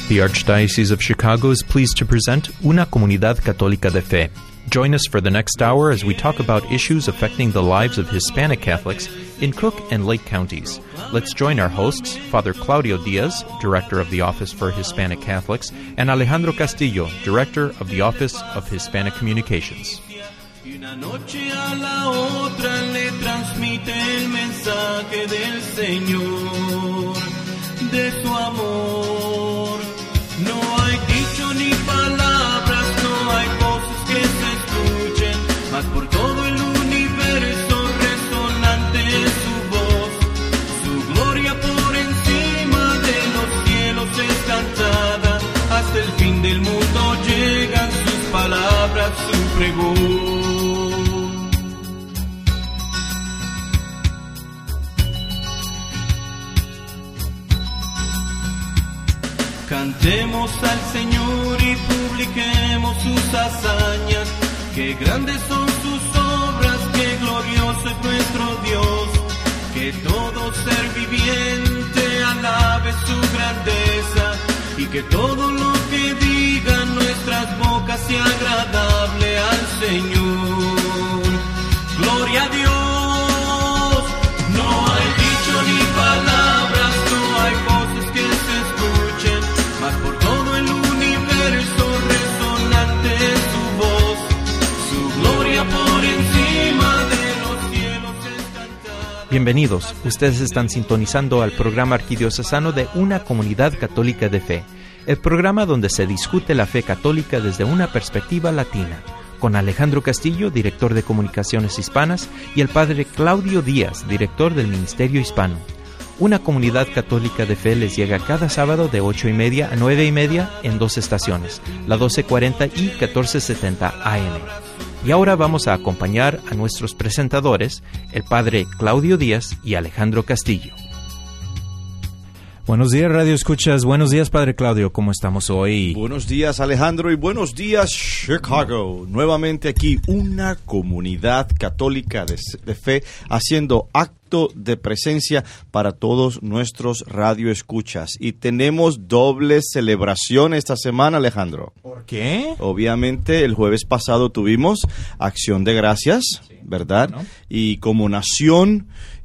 The Archdiocese of Chicago is pleased to present Una Comunidad Católica de Fe. Join us for the next hour as we talk about issues affecting the lives of Hispanic Catholics in Cook and Lake counties. Let's join our hosts, Father Claudio Diaz, Director of the Office for Hispanic Catholics, and Alejandro Castillo, Director of the Office of Hispanic Communications. Y una noche a la otra le transmite el mensaje del Señor, de su amor. No hay dicho ni palabras, no hay voces que se escuchen, mas por todo el universo resonante es su voz. Su gloria por encima de los cielos es cantada, hasta el fin del mundo llegan sus palabras, su pregón. Cantemos al Señor y publiquemos sus hazañas, que grandes son sus obras, que glorioso es nuestro Dios, que todo ser viviente alabe su grandeza, y que todo lo que digan nuestras bocas sea agradable al Señor. Gloria a Dios, no hay dicho ni palabras, no hay voces que se escuchen, mas por todo el universo resonante es su voz, su gloria por encima de los cielos es cantada. Bienvenidos, ustedes están sintonizando al programa arquidiocesano de Una Comunidad Católica de Fe, el programa donde se discute la fe católica desde una perspectiva latina, con Alejandro Castillo, director de Comunicaciones Hispanas, y el padre Claudio Díaz, director del Ministerio Hispano. Una Comunidad Católica de Fe les llega cada sábado de 8:30 a 9:30 en dos estaciones, la 1240 y 1470 AM. Y ahora vamos a acompañar a nuestros presentadores, el padre Claudio Díaz y Alejandro Castillo. Buenos días, Radio Escuchas. Buenos días, Padre Claudio. ¿Cómo estamos hoy? Buenos días, Alejandro, y buenos días, Chicago. Nuevamente aquí, una comunidad católica de fe haciendo acto de presencia para todos nuestros radioescuchas. Y tenemos doble celebración esta semana, Alejandro. ¿Por qué? Obviamente, el jueves pasado tuvimos Acción de Gracias, sí, ¿verdad? Bueno. Y como nación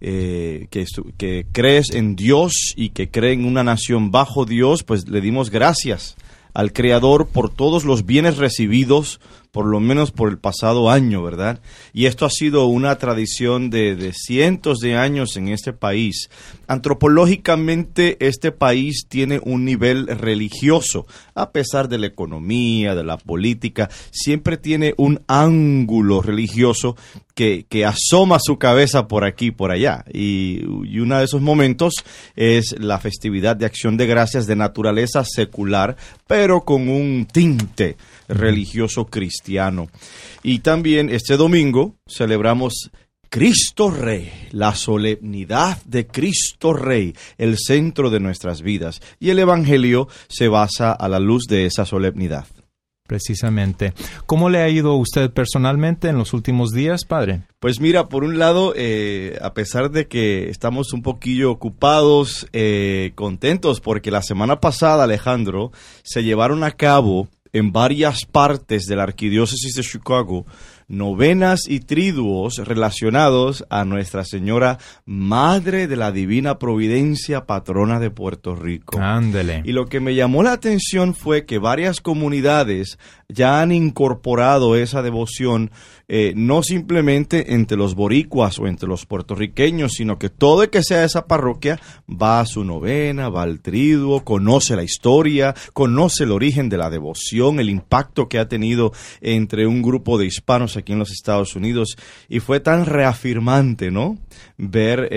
que crees en Dios y que cree en una nación bajo Dios, pues le dimos gracias al Creador por todos los bienes recibidos, por lo menos por el pasado año, ¿verdad? Y esto ha sido una tradición de cientos de años en este país. Antropológicamente, este país tiene un nivel religioso, a pesar de la economía, de la política, siempre tiene un ángulo religioso que asoma su cabeza por aquí y por allá. Y uno de esos momentos es la festividad de Acción de Gracias de naturaleza secular, pero con un tinte religioso cristiano. Y también este domingo celebramos Cristo Rey, la solemnidad de Cristo Rey, el centro de nuestras vidas. Y el Evangelio se basa a la luz de esa solemnidad. Precisamente. ¿Cómo le ha ido a usted personalmente en los últimos días, padre? Pues mira, por un lado, a pesar de que estamos un poquillo ocupados, contentos, porque la semana pasada, Alejandro, se llevaron a cabo en varias partes de la Arquidiócesis de Chicago novenas y triduos relacionados a Nuestra Señora Madre de la Divina Providencia, patrona de Puerto Rico. Ándele. Y lo que me llamó la atención fue que varias comunidades ya han incorporado esa devoción, no simplemente entre los boricuas o entre los puertorriqueños, sino que todo el que sea de esa parroquia va a su novena, va al triduo, conoce la historia, conoce el origen de la devoción, el impacto que ha tenido entre un grupo de hispanos aquí en los Estados Unidos, y fue tan reafirmante, ¿no? Ver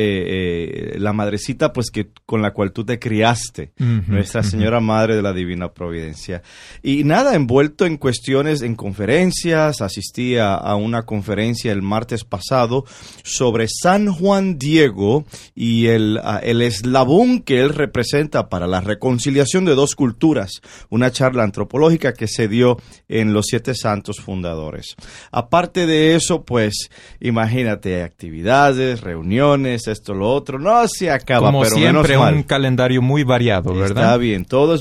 la madrecita, pues, que con la cual tú te criaste, Nuestra Señora Madre de la Divina Providencia. Y nada, envuelto en cuestiones, en conferencias, asistí a una conferencia el martes pasado sobre San Juan Diego y el eslabón que él representa para la reconciliación de dos culturas, una charla antropológica que se dio en los 7 santos fundadores. Aparte de eso, pues, imagínate, actividades, reuniones, esto, lo otro, no se acaba, como pero siempre, menos mal. un calendario muy variado, ¿verdad? Está bien, todo es bueno.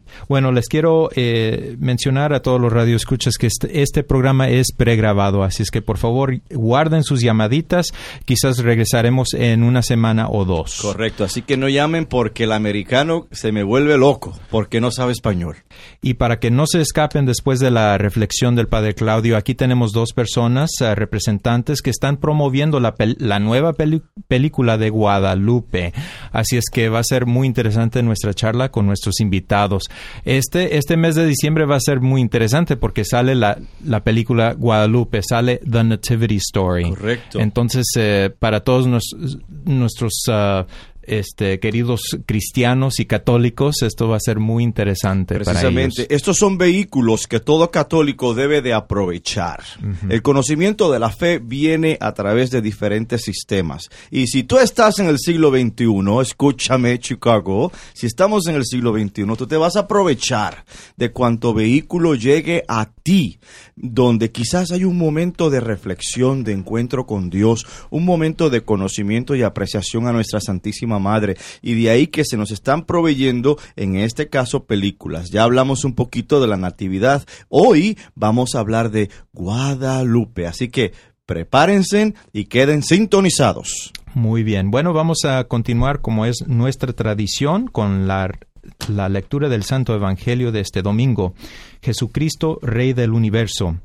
Bueno, les quiero mencionar a todos los radioescuchas que este programa es pregrabado, así es que por favor guarden sus llamaditas, quizás regresaremos en una semana o dos. Correcto, así que no llamen porque el americano se me vuelve loco, porque no sabe español. Y para que no se escapen después de la reflexión del Padre Claudio, aquí tenemos dos personas, representantes, que están promoviendo la nueva película de Guadalupe, así es que va a ser muy interesante nuestra charla con nuestros invitados. Este mes de diciembre va a ser muy interesante porque sale la película Guadalupe, sale The Nativity Story. Correcto. Entonces, para todos nuestros queridos cristianos y católicos, esto va a ser muy interesante para ellos. Precisamente, estos son vehículos que todo católico debe de aprovechar. Uh-huh. El conocimiento de la fe viene a través de diferentes sistemas. Y si tú estás en el siglo XXI, escúchame, Chicago, si estamos en el siglo XXI, tú te vas a aprovechar de cuanto vehículo llegue a ti, donde quizás hay un momento de reflexión, de encuentro con Dios, un momento de conocimiento y apreciación a nuestra Santísima Madre, y de ahí que se nos están proveyendo, en este caso, películas. Ya hablamos un poquito de la Natividad. Hoy vamos a hablar de Guadalupe, así que prepárense y queden sintonizados. Muy bien. Bueno, vamos a continuar, como es nuestra tradición, con la lectura del Santo Evangelio de este domingo. Jesucristo, Rey del Universo.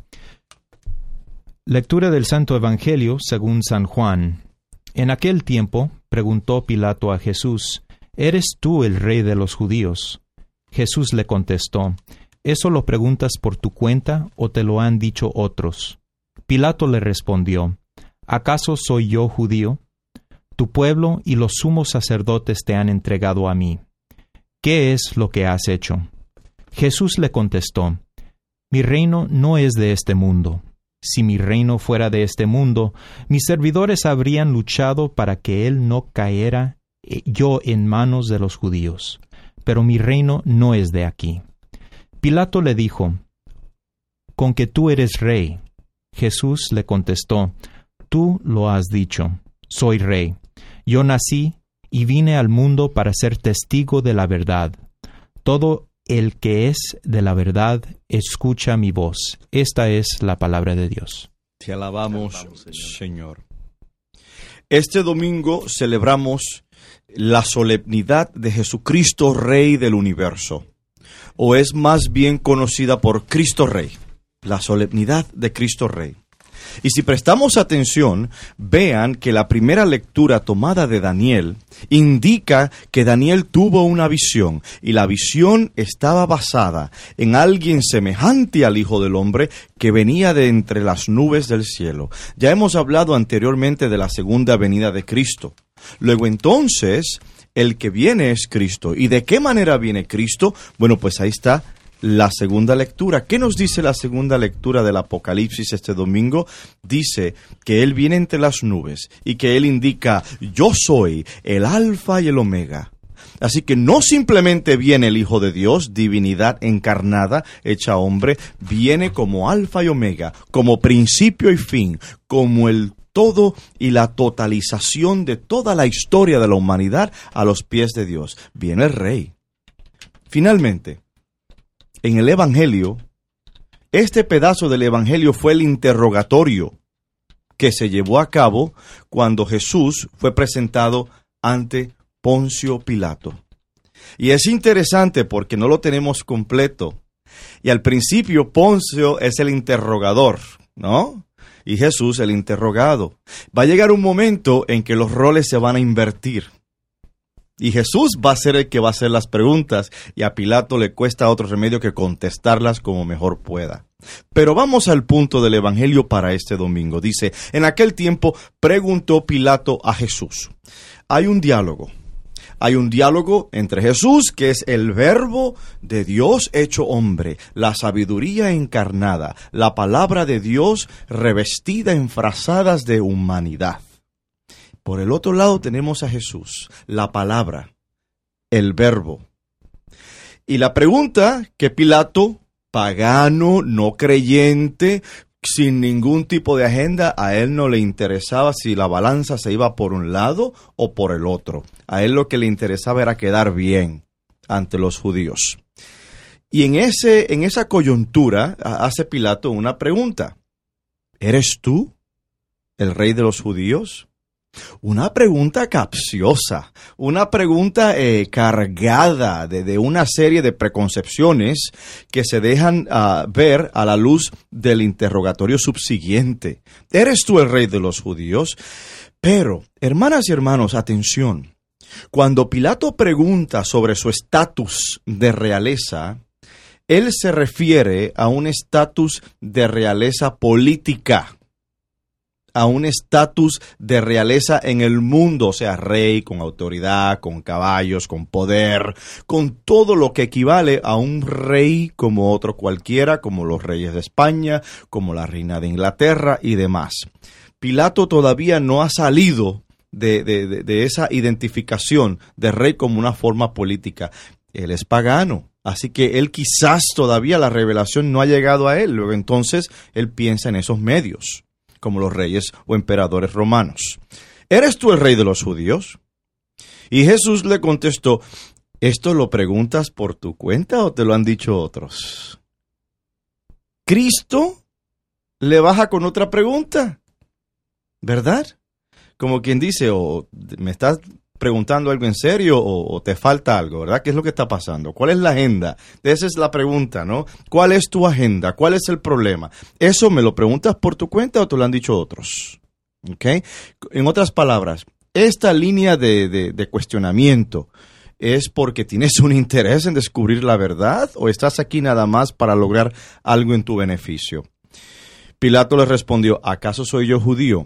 Lectura del Santo Evangelio según San Juan. En aquel tiempo preguntó Pilato a Jesús: ¿Eres tú el rey de los judíos? Jesús le contestó: ¿Eso lo preguntas por tu cuenta o te lo han dicho otros? Pilato le respondió: ¿Acaso soy yo judío? Tu pueblo y los sumos sacerdotes te han entregado a mí. ¿Qué es lo que has hecho? Jesús le contestó: Mi reino no es de este mundo. Si mi reino fuera de este mundo, mis servidores habrían luchado para que él no cayera yo en manos de los judíos. Pero mi reino no es de aquí. Pilato le dijo: ¿Con que tú eres rey? Jesús le contestó: Tú lo has dicho, soy rey. Yo nací y vine al mundo para ser testigo de la verdad. Todo el que es de la verdad escucha mi voz. Esta es la palabra de Dios. Te alabamos, Señor. Este domingo celebramos la solemnidad de Jesucristo, Rey del Universo, o es más bien conocida por Cristo Rey, la solemnidad de Cristo Rey. Y si prestamos atención, vean que la primera lectura tomada de Daniel indica que Daniel tuvo una visión, y la visión estaba basada en alguien semejante al Hijo del Hombre que venía de entre las nubes del cielo. Ya hemos hablado anteriormente de la segunda venida de Cristo. Luego entonces, el que viene es Cristo. ¿Y de qué manera viene Cristo? Bueno, pues ahí está la segunda lectura. ¿Qué nos dice la segunda lectura del Apocalipsis este domingo? Dice que Él viene entre las nubes y que Él indica: yo soy el Alfa y el Omega. Así que no simplemente viene el Hijo de Dios, divinidad encarnada, hecha hombre, viene como Alfa y Omega, como principio y fin, como el todo y la totalización de toda la historia de la humanidad a los pies de Dios. Viene el Rey. Finalmente, en el Evangelio, este pedazo del Evangelio fue el interrogatorio que se llevó a cabo cuando Jesús fue presentado ante Poncio Pilato. Y es interesante porque no lo tenemos completo. Y al principio Poncio es el interrogador, ¿no? Y Jesús el interrogado. Va a llegar un momento en que los roles se van a invertir. Y Jesús va a ser el que va a hacer las preguntas, y a Pilato le cuesta otro remedio que contestarlas como mejor pueda. Pero vamos al punto del Evangelio para este domingo. Dice: en aquel tiempo preguntó Pilato a Jesús. Hay un diálogo. Hay un diálogo entre Jesús, que es el Verbo de Dios hecho hombre, la sabiduría encarnada, la palabra de Dios revestida en frazadas de humanidad. Por el otro lado tenemos a Jesús, la palabra, el Verbo. Y la pregunta que Pilato, pagano, no creyente, sin ningún tipo de agenda, a él no le interesaba si la balanza se iba por un lado o por el otro. A él lo que le interesaba era quedar bien ante los judíos. Y en esa coyuntura hace Pilato una pregunta. ¿Eres tú el rey de los judíos? Una pregunta capciosa, una pregunta cargada de una serie de preconcepciones que se dejan ver a la luz del interrogatorio subsiguiente. ¿Eres tú el rey de los judíos? Pero, hermanas y hermanos, atención. Cuando Pilato pregunta sobre su estatus de realeza, él se refiere a un estatus de realeza política, a un estatus de realeza en el mundo, o sea, rey con autoridad, con caballos, con poder, con todo lo que equivale a un rey como otro cualquiera, como los reyes de España, como la reina de Inglaterra y demás. Pilato todavía no ha salido de esa identificación de rey como una forma política. Él es pagano. Así que él quizás todavía la revelación no ha llegado a él. Luego entonces él piensa en esos medios, como los reyes o emperadores romanos. ¿Eres tú el rey de los judíos? Y Jesús le contestó, ¿esto lo preguntas por tu cuenta o te lo han dicho otros? Cristo le baja con otra pregunta, ¿verdad? Como quien dice, o me estás preguntando algo en serio o te falta algo, ¿verdad? ¿Qué es lo que está pasando? ¿Cuál es la agenda? Esa es la pregunta, ¿no? ¿Cuál es tu agenda? ¿Cuál es el problema? ¿Eso me lo preguntas por tu cuenta o te lo han dicho otros? ¿Ok? En otras palabras, esta línea de cuestionamiento es porque tienes un interés en descubrir la verdad o estás aquí nada más para lograr algo en tu beneficio. Pilato le respondió, ¿acaso soy yo judío?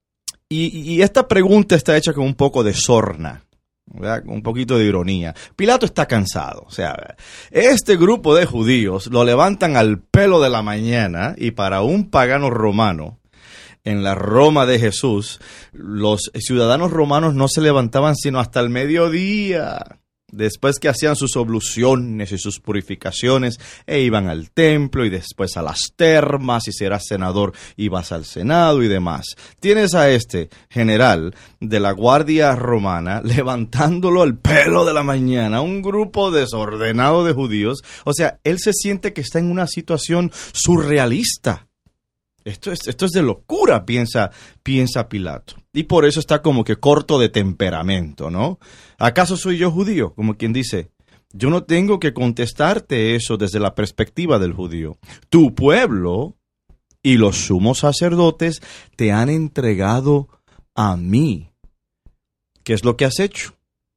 Y esta pregunta está hecha con un poco de sorna, ¿verdad? Un poquito de ironía. Pilato está cansado. O sea, este grupo de judíos lo levantan al pelo de la mañana y para un pagano romano, en la Roma de Jesús, los ciudadanos romanos no se levantaban sino hasta el mediodía. Después que hacían sus obluciones y sus purificaciones, iban al templo y después a las termas, y si eras senador ibas al senado y demás. Tienes a este general de la guardia romana levantándolo al pelo de la mañana, un grupo desordenado de judíos. O sea, él se siente que está en una situación surrealista. Esto es de locura, piensa Pilato. Y por eso está como que corto de temperamento, ¿no? ¿Acaso soy yo judío? Como quien dice, yo no tengo que contestarte eso desde la perspectiva del judío. Tu pueblo y los sumos sacerdotes te han entregado a mí. ¿Qué es lo que has hecho?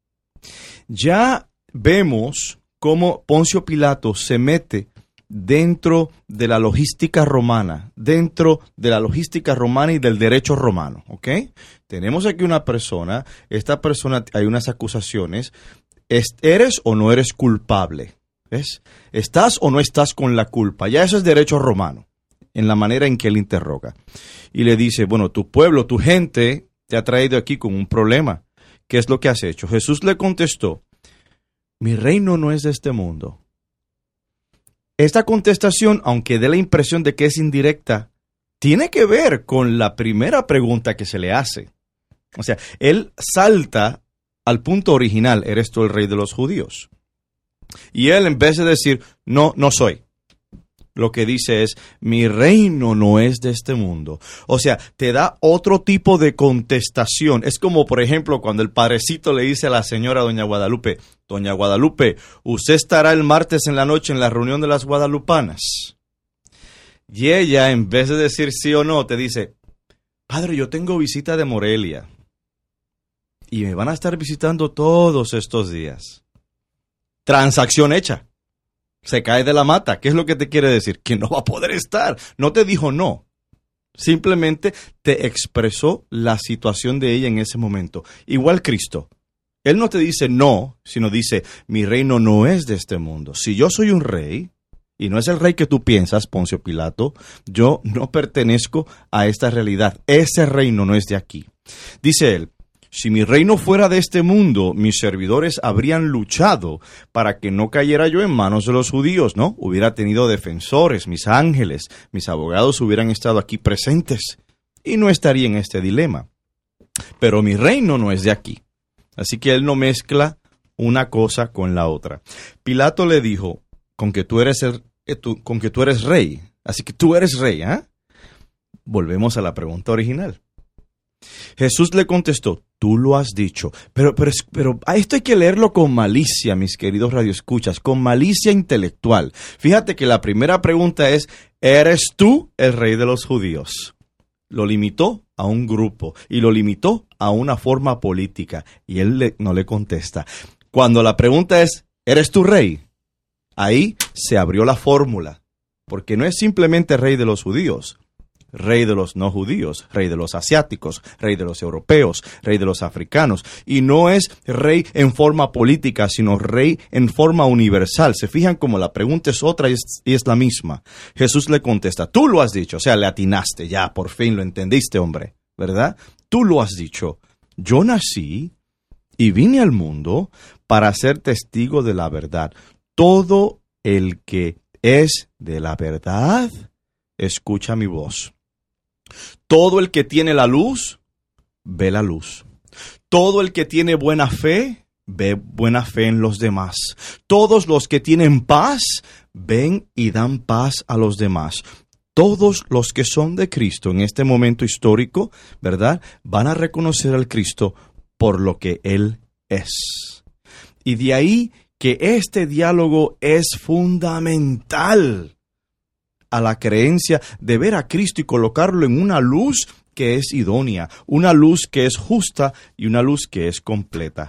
Ya vemos cómo Poncio Pilato se mete dentro de la logística romana, y del derecho romano, ¿ok? Tenemos aquí una persona, esta persona, hay unas acusaciones, ¿eres o no eres culpable? ¿Ves? ¿Estás o no estás con la culpa? Ya eso es derecho romano, en la manera en que él interroga. Y le dice, bueno, tu pueblo, tu gente, te ha traído aquí con un problema. ¿Qué es lo que has hecho? Jesús le contestó, mi reino no es de este mundo. Esta contestación, aunque dé la impresión de que es indirecta, tiene que ver con la primera pregunta que se le hace. O sea, él salta al punto original, ¿eres tú el rey de los judíos? Y él, en vez de decir, no soy, lo que dice es, mi reino no es de este mundo. O sea, te da otro tipo de contestación. Es como, por ejemplo, cuando el padrecito le dice a la señora Doña Guadalupe, usted estará el martes en la noche en la reunión de las guadalupanas. Y ella, en vez de decir sí o no, te dice, padre, yo tengo visita de Morelia. Y me van a estar visitando todos estos días. Transacción hecha. Se cae de la mata. ¿Qué es lo que te quiere decir? Que no va a poder estar. No te dijo no. Simplemente te expresó la situación de ella en ese momento. Igual Cristo. Él no te dice no, sino dice, mi reino no es de este mundo. Si yo soy un rey, y no es el rey que tú piensas, Poncio Pilato, yo no pertenezco a esta realidad. Ese reino no es de aquí. Dice él, si mi reino fuera de este mundo, mis servidores habrían luchado para que no cayera yo en manos de los judíos, ¿no? Hubiera tenido defensores, mis ángeles, mis abogados hubieran estado aquí presentes y no estaría en este dilema. Pero mi reino no es de aquí. Así que él no mezcla una cosa con la otra. Pilato le dijo, con que tú eres rey. Así que tú eres rey, ¿ah? Volvemos a la pregunta original. Jesús le contestó, tú lo has dicho. Pero a esto hay que leerlo con malicia, mis queridos radioescuchas, con malicia intelectual. Fíjate que la primera pregunta es, ¿eres tú el rey de los judíos? Lo limitó a un grupo y lo limitó a una forma política. Y él no le contesta. Cuando la pregunta es, ¿eres tú rey? Ahí se abrió la fórmula. Porque no es simplemente rey de los judíos. Rey de los no judíos, rey de los asiáticos, rey de los europeos, rey de los africanos. Y no es rey en forma política, sino rey en forma universal. Se fijan como la pregunta es otra y es la misma. Jesús le contesta, tú lo has dicho, o sea, le atinaste, ya, por fin lo entendiste, hombre, ¿verdad? Tú lo has dicho. Yo nací y vine al mundo para ser testigo de la verdad. Todo el que es de la verdad, escucha mi voz. Todo el que tiene la luz, ve la luz. Todo el que tiene buena fe, ve buena fe en los demás. Todos los que tienen paz, ven y dan paz a los demás. Todos los que son de Cristo en este momento histórico, ¿verdad? Van a reconocer al Cristo por lo que Él es. Y de ahí que este diálogo es fundamental a la creencia de ver a Cristo y colocarlo en una luz que es idónea, una luz que es justa y una luz que es completa.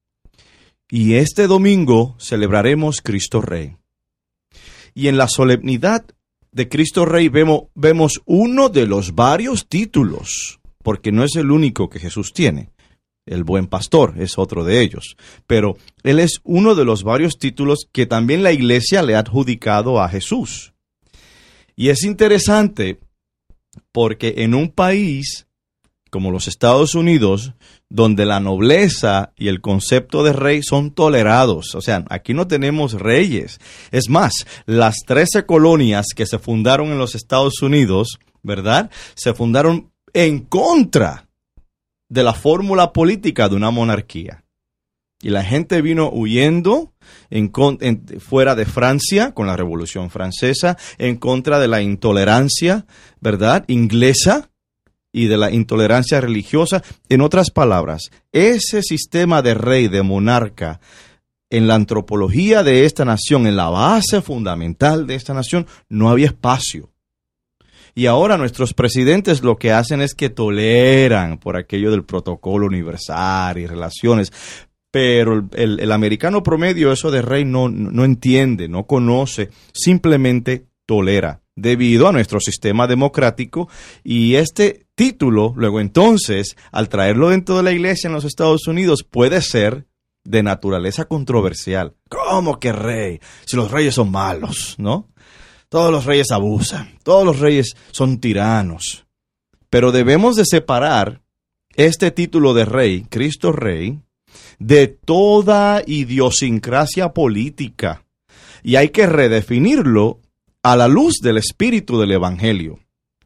Y este domingo celebraremos Cristo Rey. Y en la solemnidad de Cristo Rey vemos uno de los varios títulos, porque no es el único que Jesús tiene. El buen pastor es otro de ellos, pero Él es uno de los varios títulos que también la iglesia le ha adjudicado a Jesús. Y es interesante porque en un país como los Estados Unidos, donde la nobleza y el concepto de rey son tolerados, o sea, aquí no tenemos reyes. Es más, las 13 colonias que se fundaron en los Estados Unidos, ¿verdad?, se fundaron en contra de la fórmula política de una monarquía. Y la gente vino huyendo fuera de Francia con la Revolución Francesa, en contra de la intolerancia, ¿verdad?, inglesa y de la intolerancia religiosa. En otras palabras, ese sistema de rey, de monarca, en la antropología de esta nación, en la base fundamental de esta nación, no había espacio. Y ahora nuestros presidentes lo que hacen es que toleran por aquello del protocolo universal y relaciones. Pero el americano promedio eso de rey no entiende, no conoce, simplemente tolera debido a nuestro sistema democrático. Y este título, luego entonces, al traerlo dentro de la iglesia en los Estados Unidos, puede ser de naturaleza controversial. ¿Cómo que rey? Si los reyes son malos, ¿no? Todos los reyes abusan, todos los reyes son tiranos. Pero debemos de separar este título de rey, Cristo Rey, de toda idiosincrasia política. Y hay que redefinirlo a la luz del espíritu del Evangelio.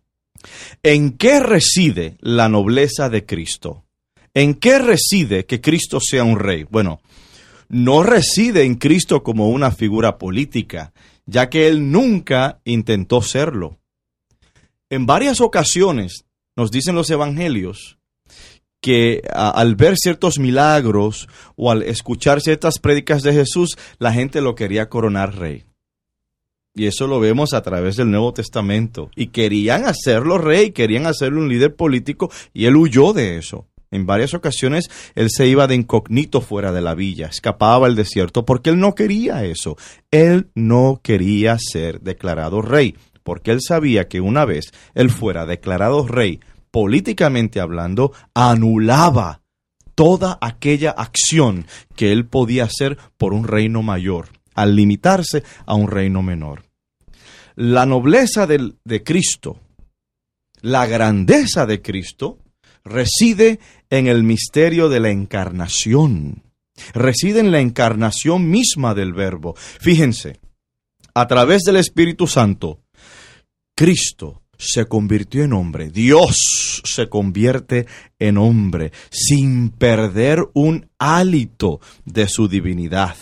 ¿En qué reside la nobleza de Cristo? ¿En qué reside que Cristo sea un rey? Bueno, no reside en Cristo como una figura política, ya que Él nunca intentó serlo. En varias ocasiones nos dicen los evangelios que al ver ciertos milagros o al escuchar ciertas prédicas de Jesús, la gente lo quería coronar rey. Y eso lo vemos a través del Nuevo Testamento. Y querían hacerlo rey, querían hacerlo un líder político, y Él huyó de eso. En varias ocasiones, Él se iba de incógnito fuera de la villa, escapaba al desierto, porque Él no quería eso. Él no quería ser declarado rey, porque Él sabía que una vez Él fuera declarado rey, políticamente hablando, anulaba toda aquella acción que Él podía hacer por un reino mayor, al limitarse a un reino menor. La nobleza de Cristo, la grandeza de Cristo, reside en el misterio de la encarnación. Reside en la encarnación misma del Verbo. Fíjense, a través del Espíritu Santo, Cristo se convirtió en hombre. Dios se convierte en hombre sin perder un hálito de su divinidad.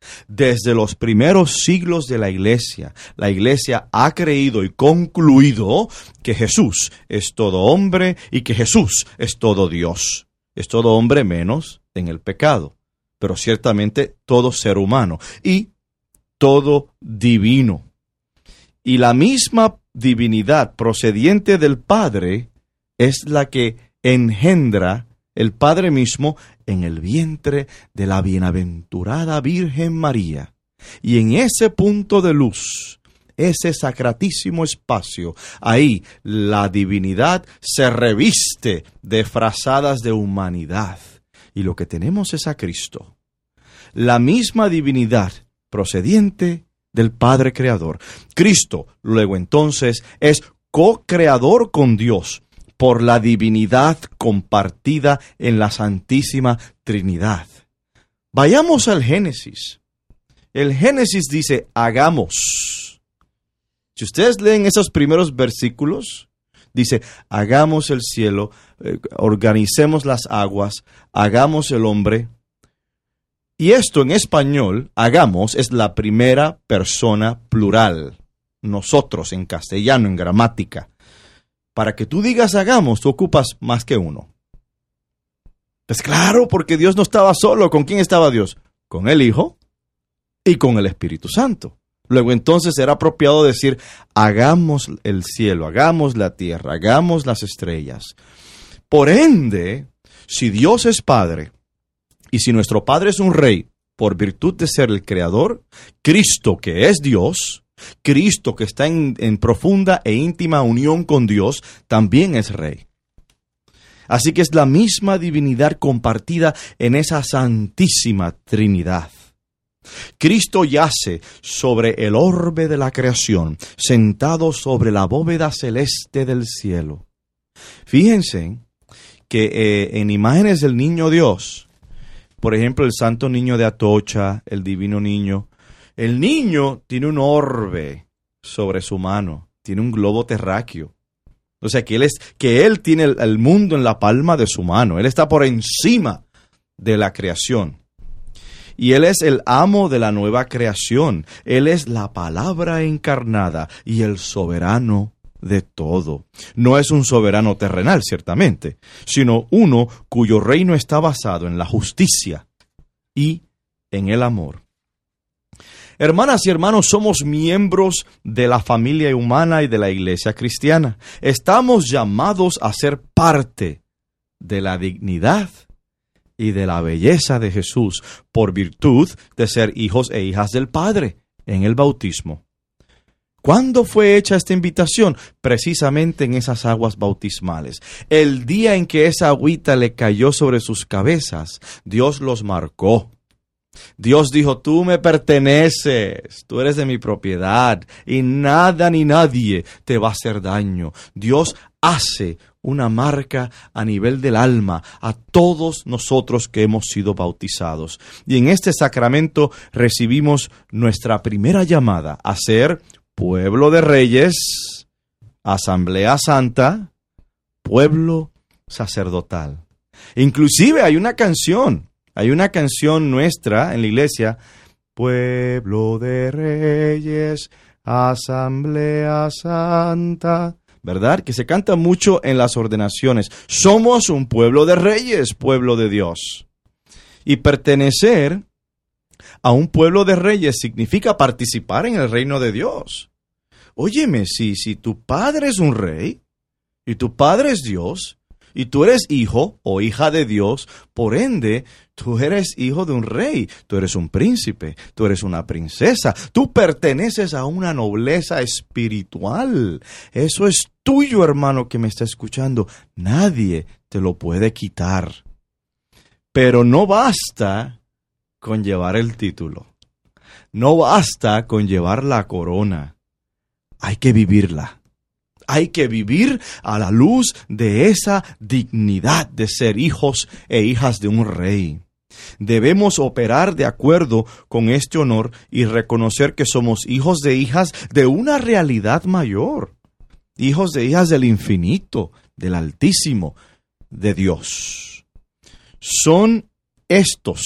Desde los primeros siglos de la iglesia ha creído y concluido que Jesús es todo hombre y que Jesús es todo Dios. Es todo hombre menos en el pecado, pero ciertamente todo ser humano y todo divino. Y la misma divinidad procediente del Padre es la que engendra el Padre mismo en el vientre de la bienaventurada Virgen María. Y en ese punto de luz, ese sacratísimo espacio, ahí la divinidad se reviste de frazadas de humanidad. Y lo que tenemos es a Cristo. La misma divinidad procediente del Padre Creador. Cristo, luego entonces, es co-creador con Dios por la divinidad compartida en la Santísima Trinidad. Vayamos al Génesis. El Génesis dice, hagamos. Si ustedes leen esos primeros versículos, dice, hagamos el cielo, organicemos las aguas, hagamos el hombre. Y esto en español, hagamos, es la primera persona plural. Nosotros en castellano, en gramática. Para que tú digas hagamos, tú ocupas más que uno. Pues claro, porque Dios no estaba solo. ¿Con quién estaba Dios? Con el Hijo y con el Espíritu Santo. Luego entonces era apropiado decir, hagamos el cielo, hagamos la tierra, hagamos las estrellas. Por ende, si Dios es Padre, y si nuestro Padre es un Rey, por virtud de ser el Creador, Cristo, que es Dios, Cristo, que está en profunda e íntima unión con Dios, también es Rey. Así que es la misma divinidad compartida en esa santísima Trinidad. Cristo yace sobre el orbe de la creación, sentado sobre la bóveda celeste del cielo. Fíjense que en imágenes del niño Dios, por ejemplo, el Santo Niño de Atocha, el Divino Niño, el niño tiene un orbe sobre su mano, tiene un globo terráqueo. O sea, que él tiene el mundo en la palma de su mano. Él está por encima de la creación. Y Él es el amo de la nueva creación. Él es la palabra encarnada y el soberano de todo. No es un soberano terrenal, ciertamente, sino uno cuyo reino está basado en la justicia y en el amor. Hermanas y hermanos, somos miembros de la familia humana y de la iglesia cristiana. Estamos llamados a ser parte de la dignidad y de la belleza de Jesús por virtud de ser hijos e hijas del Padre en el bautismo. ¿Cuándo fue hecha esta invitación? Precisamente en esas aguas bautismales. El día en que esa agüita le cayó sobre sus cabezas, Dios los marcó. Dios dijo, tú me perteneces, tú eres de mi propiedad y nada ni nadie te va a hacer daño. Dios hace una marca a nivel del alma a todos nosotros que hemos sido bautizados. Y en este sacramento recibimos nuestra primera llamada a ser pueblo de reyes, asamblea santa, pueblo sacerdotal. Inclusive hay una canción nuestra en la iglesia, pueblo de reyes, asamblea santa, ¿verdad? Que se canta mucho en las ordenaciones. Somos un pueblo de reyes, pueblo de Dios. Y pertenecer a un pueblo de reyes significa participar en el reino de Dios. Óyeme, si tu padre es un rey y tu padre es Dios, y tú eres hijo o hija de Dios, por ende, tú eres hijo de un rey, tú eres un príncipe, tú eres una princesa, tú perteneces a una nobleza espiritual. Eso es tuyo, hermano que me está escuchando. Nadie te lo puede quitar. Pero no basta con llevar el título. No basta con llevar la corona. Hay que vivirla. Hay que vivir a la luz de esa dignidad de ser hijos e hijas de un rey. Debemos operar de acuerdo con este honor y reconocer que somos hijos de hijas de una realidad mayor. Hijos de hijas del infinito, del Altísimo, de Dios. Son estos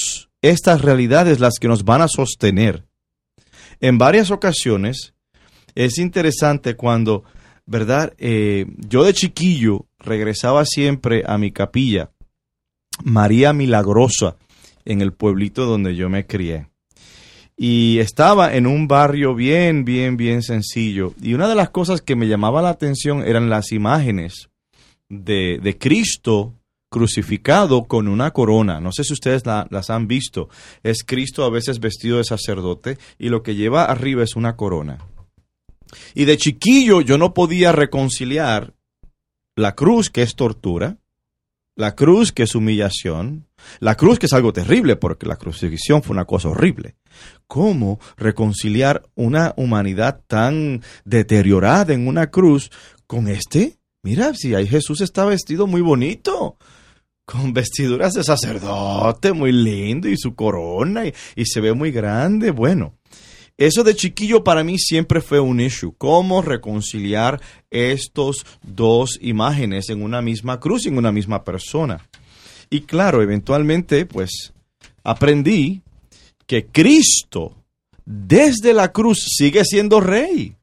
estas realidades las que nos van a sostener. En varias ocasiones es interesante cuando, ¿verdad? Yo de chiquillo regresaba siempre a mi capilla, María Milagrosa, en el pueblito donde yo me crié. Y estaba en un barrio bien sencillo. Y una de las cosas que me llamaba la atención eran las imágenes de Cristo crucificado con una corona. No sé si ustedes las han visto. Es Cristo a veces vestido de sacerdote y lo que lleva arriba es una corona. Y de chiquillo yo no podía reconciliar la cruz, que es tortura, la cruz, que es humillación, la cruz, que es algo terrible, porque la crucifixión fue una cosa horrible. ¿Cómo reconciliar una humanidad tan deteriorada en una cruz con Mira, si ahí Jesús está vestido muy bonito, con vestiduras de sacerdote, muy lindo, y su corona, y se ve muy grande. Bueno, eso de chiquillo para mí siempre fue un issue. ¿Cómo reconciliar estos dos imágenes en una misma cruz, en una misma persona? Y claro, eventualmente, pues, aprendí que Cristo, desde la cruz, sigue siendo rey.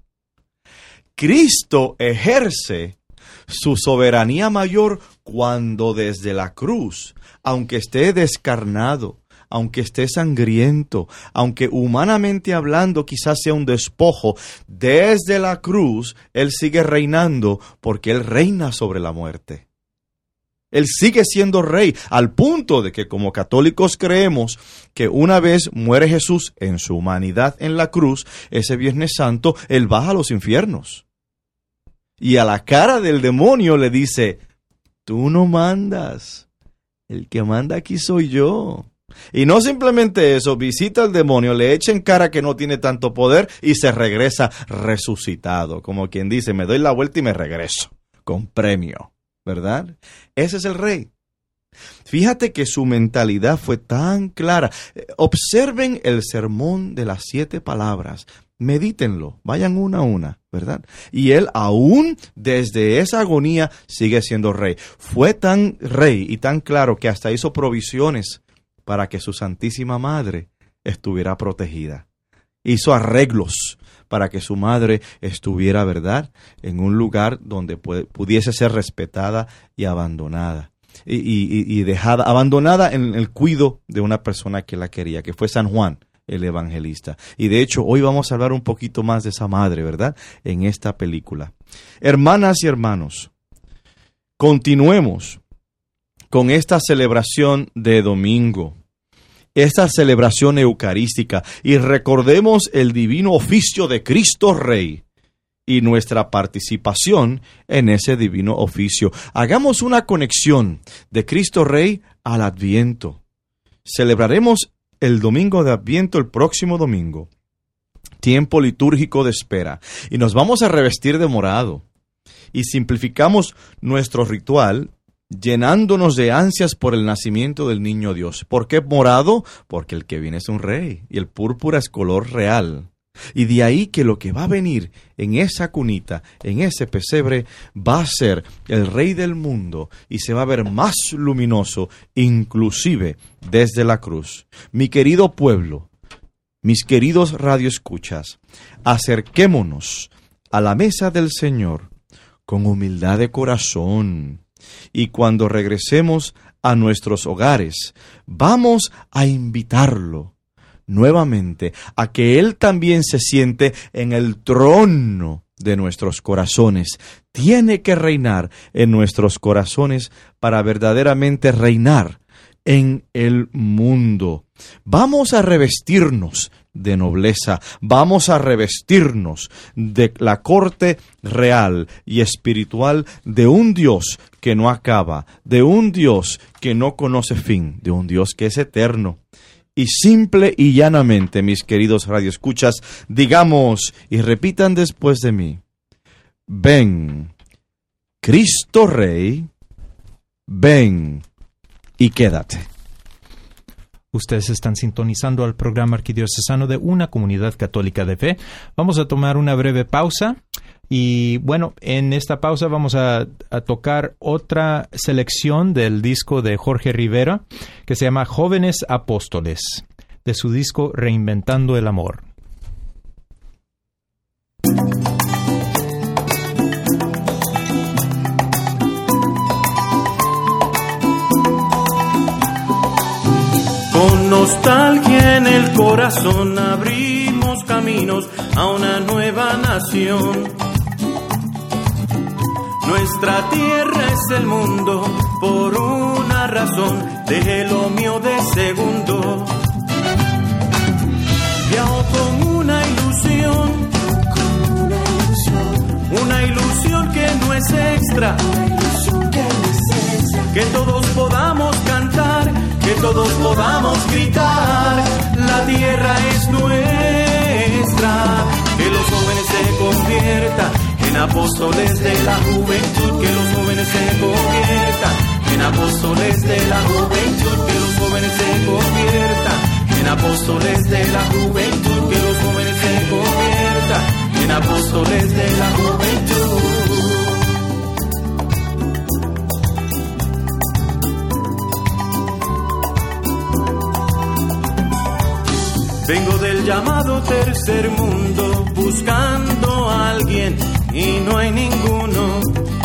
Cristo ejerce su soberanía mayor cuando desde la cruz, aunque esté descarnado, aunque esté sangriento, aunque humanamente hablando quizás sea un despojo, desde la cruz Él sigue reinando porque Él reina sobre la muerte. Él sigue siendo rey, al punto de que como católicos creemos que una vez muere Jesús en su humanidad en la cruz, ese Viernes Santo Él baja a los infiernos. Y a la cara del demonio le dice, tú no mandas, el que manda aquí soy yo. Y no simplemente eso, visita al demonio, le echa en cara que no tiene tanto poder y se regresa resucitado. Como quien dice, me doy la vuelta y me regreso, con premio, ¿verdad? Ese es el rey. Fíjate que su mentalidad fue tan clara. Observen el sermón de las 7 palabras. Medítenlo, vayan una a una, ¿verdad? Y él aún desde esa agonía sigue siendo rey. Fue tan rey y tan claro que hasta hizo provisiones para que su Santísima Madre estuviera protegida. Hizo arreglos para que su madre estuviera, ¿verdad?, en un lugar donde pudiese ser respetada y abandonada. Y dejada, abandonada en el cuidado de una persona que la quería, que fue San Juan, el evangelista. Y de hecho, hoy vamos a hablar un poquito más de esa madre, ¿verdad?, en esta película. Hermanas y hermanos, continuemos con esta celebración de domingo, esta celebración eucarística, y recordemos el divino oficio de Cristo Rey y nuestra participación en ese divino oficio. Hagamos una conexión de Cristo Rey al Adviento. Celebraremos el domingo de Adviento el próximo domingo, tiempo litúrgico de espera, y nos vamos a revestir de morado y simplificamos nuestro ritual llenándonos de ansias por el nacimiento del niño Dios. ¿Por qué morado? Porque el que viene es un rey y el púrpura es color real. Y de ahí que lo que va a venir en esa cunita, en ese pesebre, va a ser el rey del mundo y se va a ver más luminoso, inclusive desde la cruz. Mi querido pueblo, mis queridos radioescuchas, acerquémonos a la mesa del Señor con humildad de corazón. Y cuando regresemos a nuestros hogares, vamos a invitarlo nuevamente a que Él también se siente en el trono de nuestros corazones. Tiene que reinar en nuestros corazones para verdaderamente reinar en el mundo. Vamos a revestirnos de nobleza, vamos a revestirnos de la corte real y espiritual de un Dios que no acaba, de un Dios que no conoce fin, de un Dios que es eterno. Y simple y llanamente, mis queridos radioescuchas, digamos y repitan después de mí: ven, Cristo Rey, ven y quédate. Ustedes están sintonizando al programa arquidiocesano de una comunidad católica de fe. Vamos a tomar una breve pausa Y bueno, en esta pausa vamos a tocar otra selección del disco de Jorge Rivera que se llama Jóvenes Apóstoles, de su disco Reinventando el Amor. Con nostalgia en el corazón abrimos caminos a una nueva nación. Nuestra tierra es el mundo por una razón, dejé lo mío de segundo. Viajo con una ilusión que no es extra, que todos podamos cantar, que todos podamos gritar, la tierra es nuestra, que los jóvenes se conviertan en apóstoles de la juventud, que los jóvenes se conviertan en apóstoles de la juventud, que los jóvenes se conviertan en apóstoles de la juventud, que los jóvenes se conviertan en apóstoles de la juventud. Vengo del llamado tercer mundo, buscando a alguien y no hay ninguno.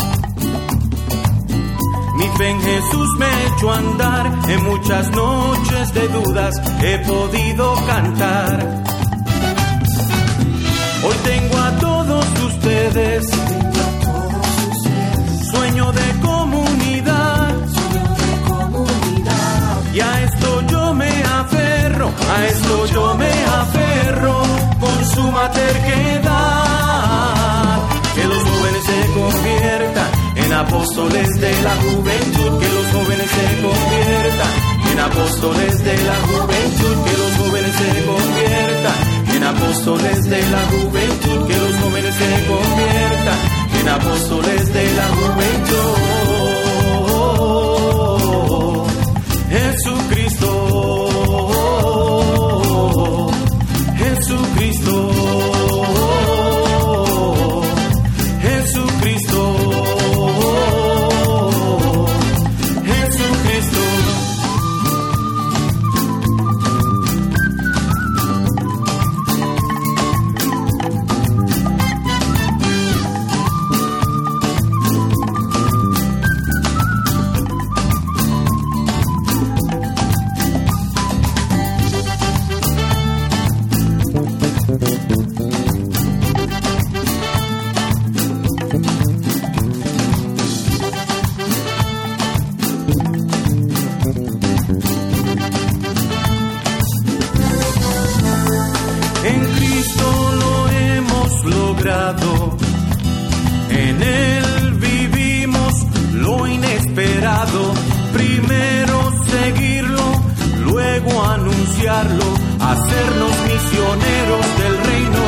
Mi fe en Jesús me echó a andar, en muchas noches de dudas he podido cantar. Hoy tengo a todos ustedes, sueño de comunidad, y a esto yo me aferro, a esto yo me aferro con suma terquedad. Que los jóvenes se conviertan en apóstoles de la juventud, que los jóvenes se conviertan en apóstoles de la juventud, que los jóvenes se conviertan en apóstoles de la juventud, que los jóvenes se conviertan en apóstoles de la juventud. Jesucristo, Jesucristo, Jesucristo, Jesucristo. En Cristo lo hemos logrado, en Él vivimos lo inesperado. Primero seguirlo, luego anunciarlo, hacernos misioneros del reino.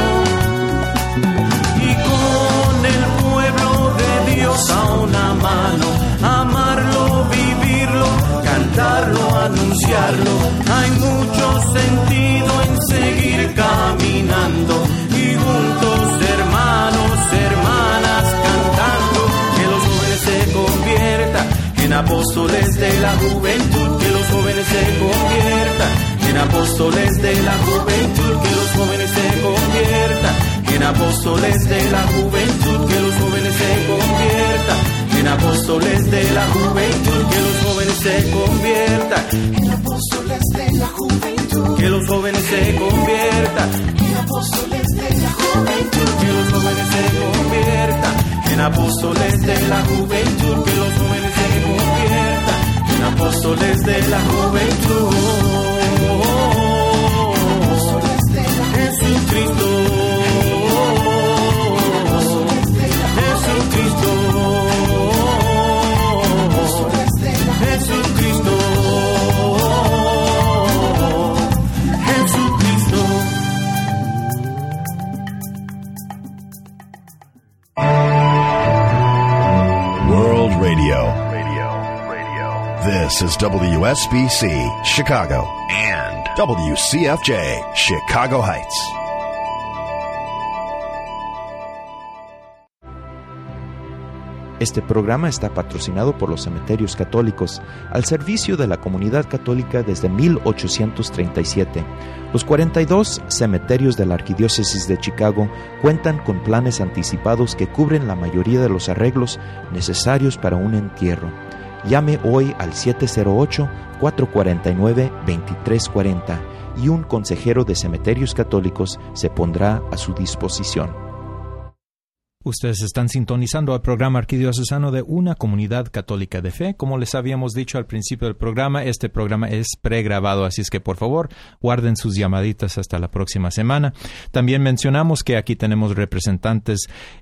Y con el pueblo de Dios a una mano, amarlo, vivirlo, cantarlo, anunciarlo. Hay mucho sentido en seguir caminando y juntos, hermanos, hermanas, cantando. Que los jóvenes se conviertan en apóstoles de la juventud, que los jóvenes se conviertan en apóstoles de la juventud, que los jóvenes se conviertan en apóstoles de la juventud, que los jóvenes se conviertan en apóstoles de la juventud, que los jóvenes se conviertan en apóstoles de la juventud, que los jóvenes se conviertan en apóstoles de la juventud, que los jóvenes se conviertan en apóstoles de la juventud, que los jóvenes se conviertan en apóstoles de la juventud. Jesucristo, Jesucristo, Jesucristo, Jesucristo. World Radio. This is WSBC Chicago and WCFJ Chicago Heights. Este programa está patrocinado por los cementerios católicos, al servicio de la comunidad católica desde 1837. Los 42 cementerios de la Arquidiócesis de Chicago cuentan con planes anticipados que cubren la mayoría de los arreglos necesarios para un entierro. Llame hoy al 708-449-2340 y un consejero de cementerios católicos se pondrá a su disposición. Ustedes están sintonizando al programa arquidiocesano de una comunidad católica de fe. Como les habíamos dicho al principio del programa, este programa es pregrabado, así es que por favor guarden sus llamaditas hasta la próxima semana. También mencionamos que aquí tenemos representantes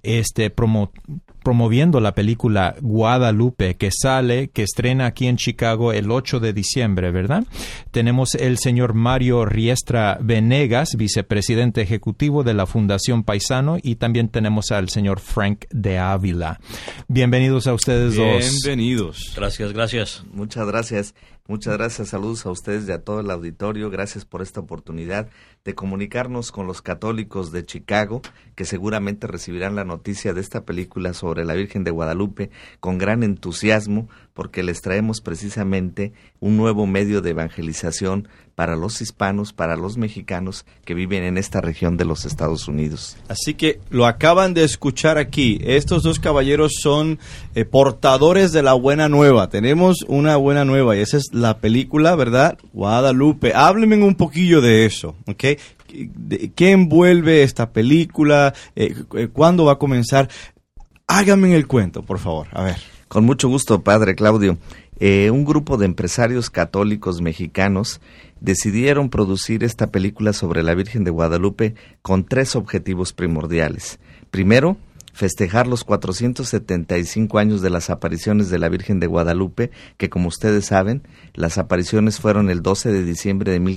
promoviendo la película Guadalupe que estrena aquí en Chicago el 8 de diciembre, ¿verdad? Tenemos el señor Mario Riestra Venegas, vicepresidente ejecutivo de la Fundación Paisano, y también tenemos al señor Frank de Ávila. Bienvenidos a ustedes dos. Bienvenidos. Gracias. Muchas gracias. Saludos a ustedes y a todo el auditorio. Gracias por esta oportunidad de comunicarnos con los católicos de Chicago, que seguramente recibirán la noticia de esta película sobre la Virgen de Guadalupe con gran entusiasmo, porque les traemos precisamente un nuevo medio de evangelización para los hispanos, para los mexicanos que viven en esta región de los Estados Unidos. Así que lo acaban de escuchar aquí. Estos dos caballeros son portadores de la buena nueva. Tenemos una buena nueva y esa es la película, ¿verdad? Guadalupe. Háblenme un poquillo de eso, ¿ok? ¿Qué envuelve esta película? ¿Cuándo va a comenzar? Háganme el cuento, por favor. A ver. Con mucho gusto, Padre Claudio. Un grupo de empresarios católicos mexicanos decidieron producir esta película sobre la Virgen de Guadalupe con 3 objetivos primordiales. Primero, festejar los 475 años de las apariciones de la Virgen de Guadalupe, que como ustedes saben, las apariciones fueron el 12 de diciembre de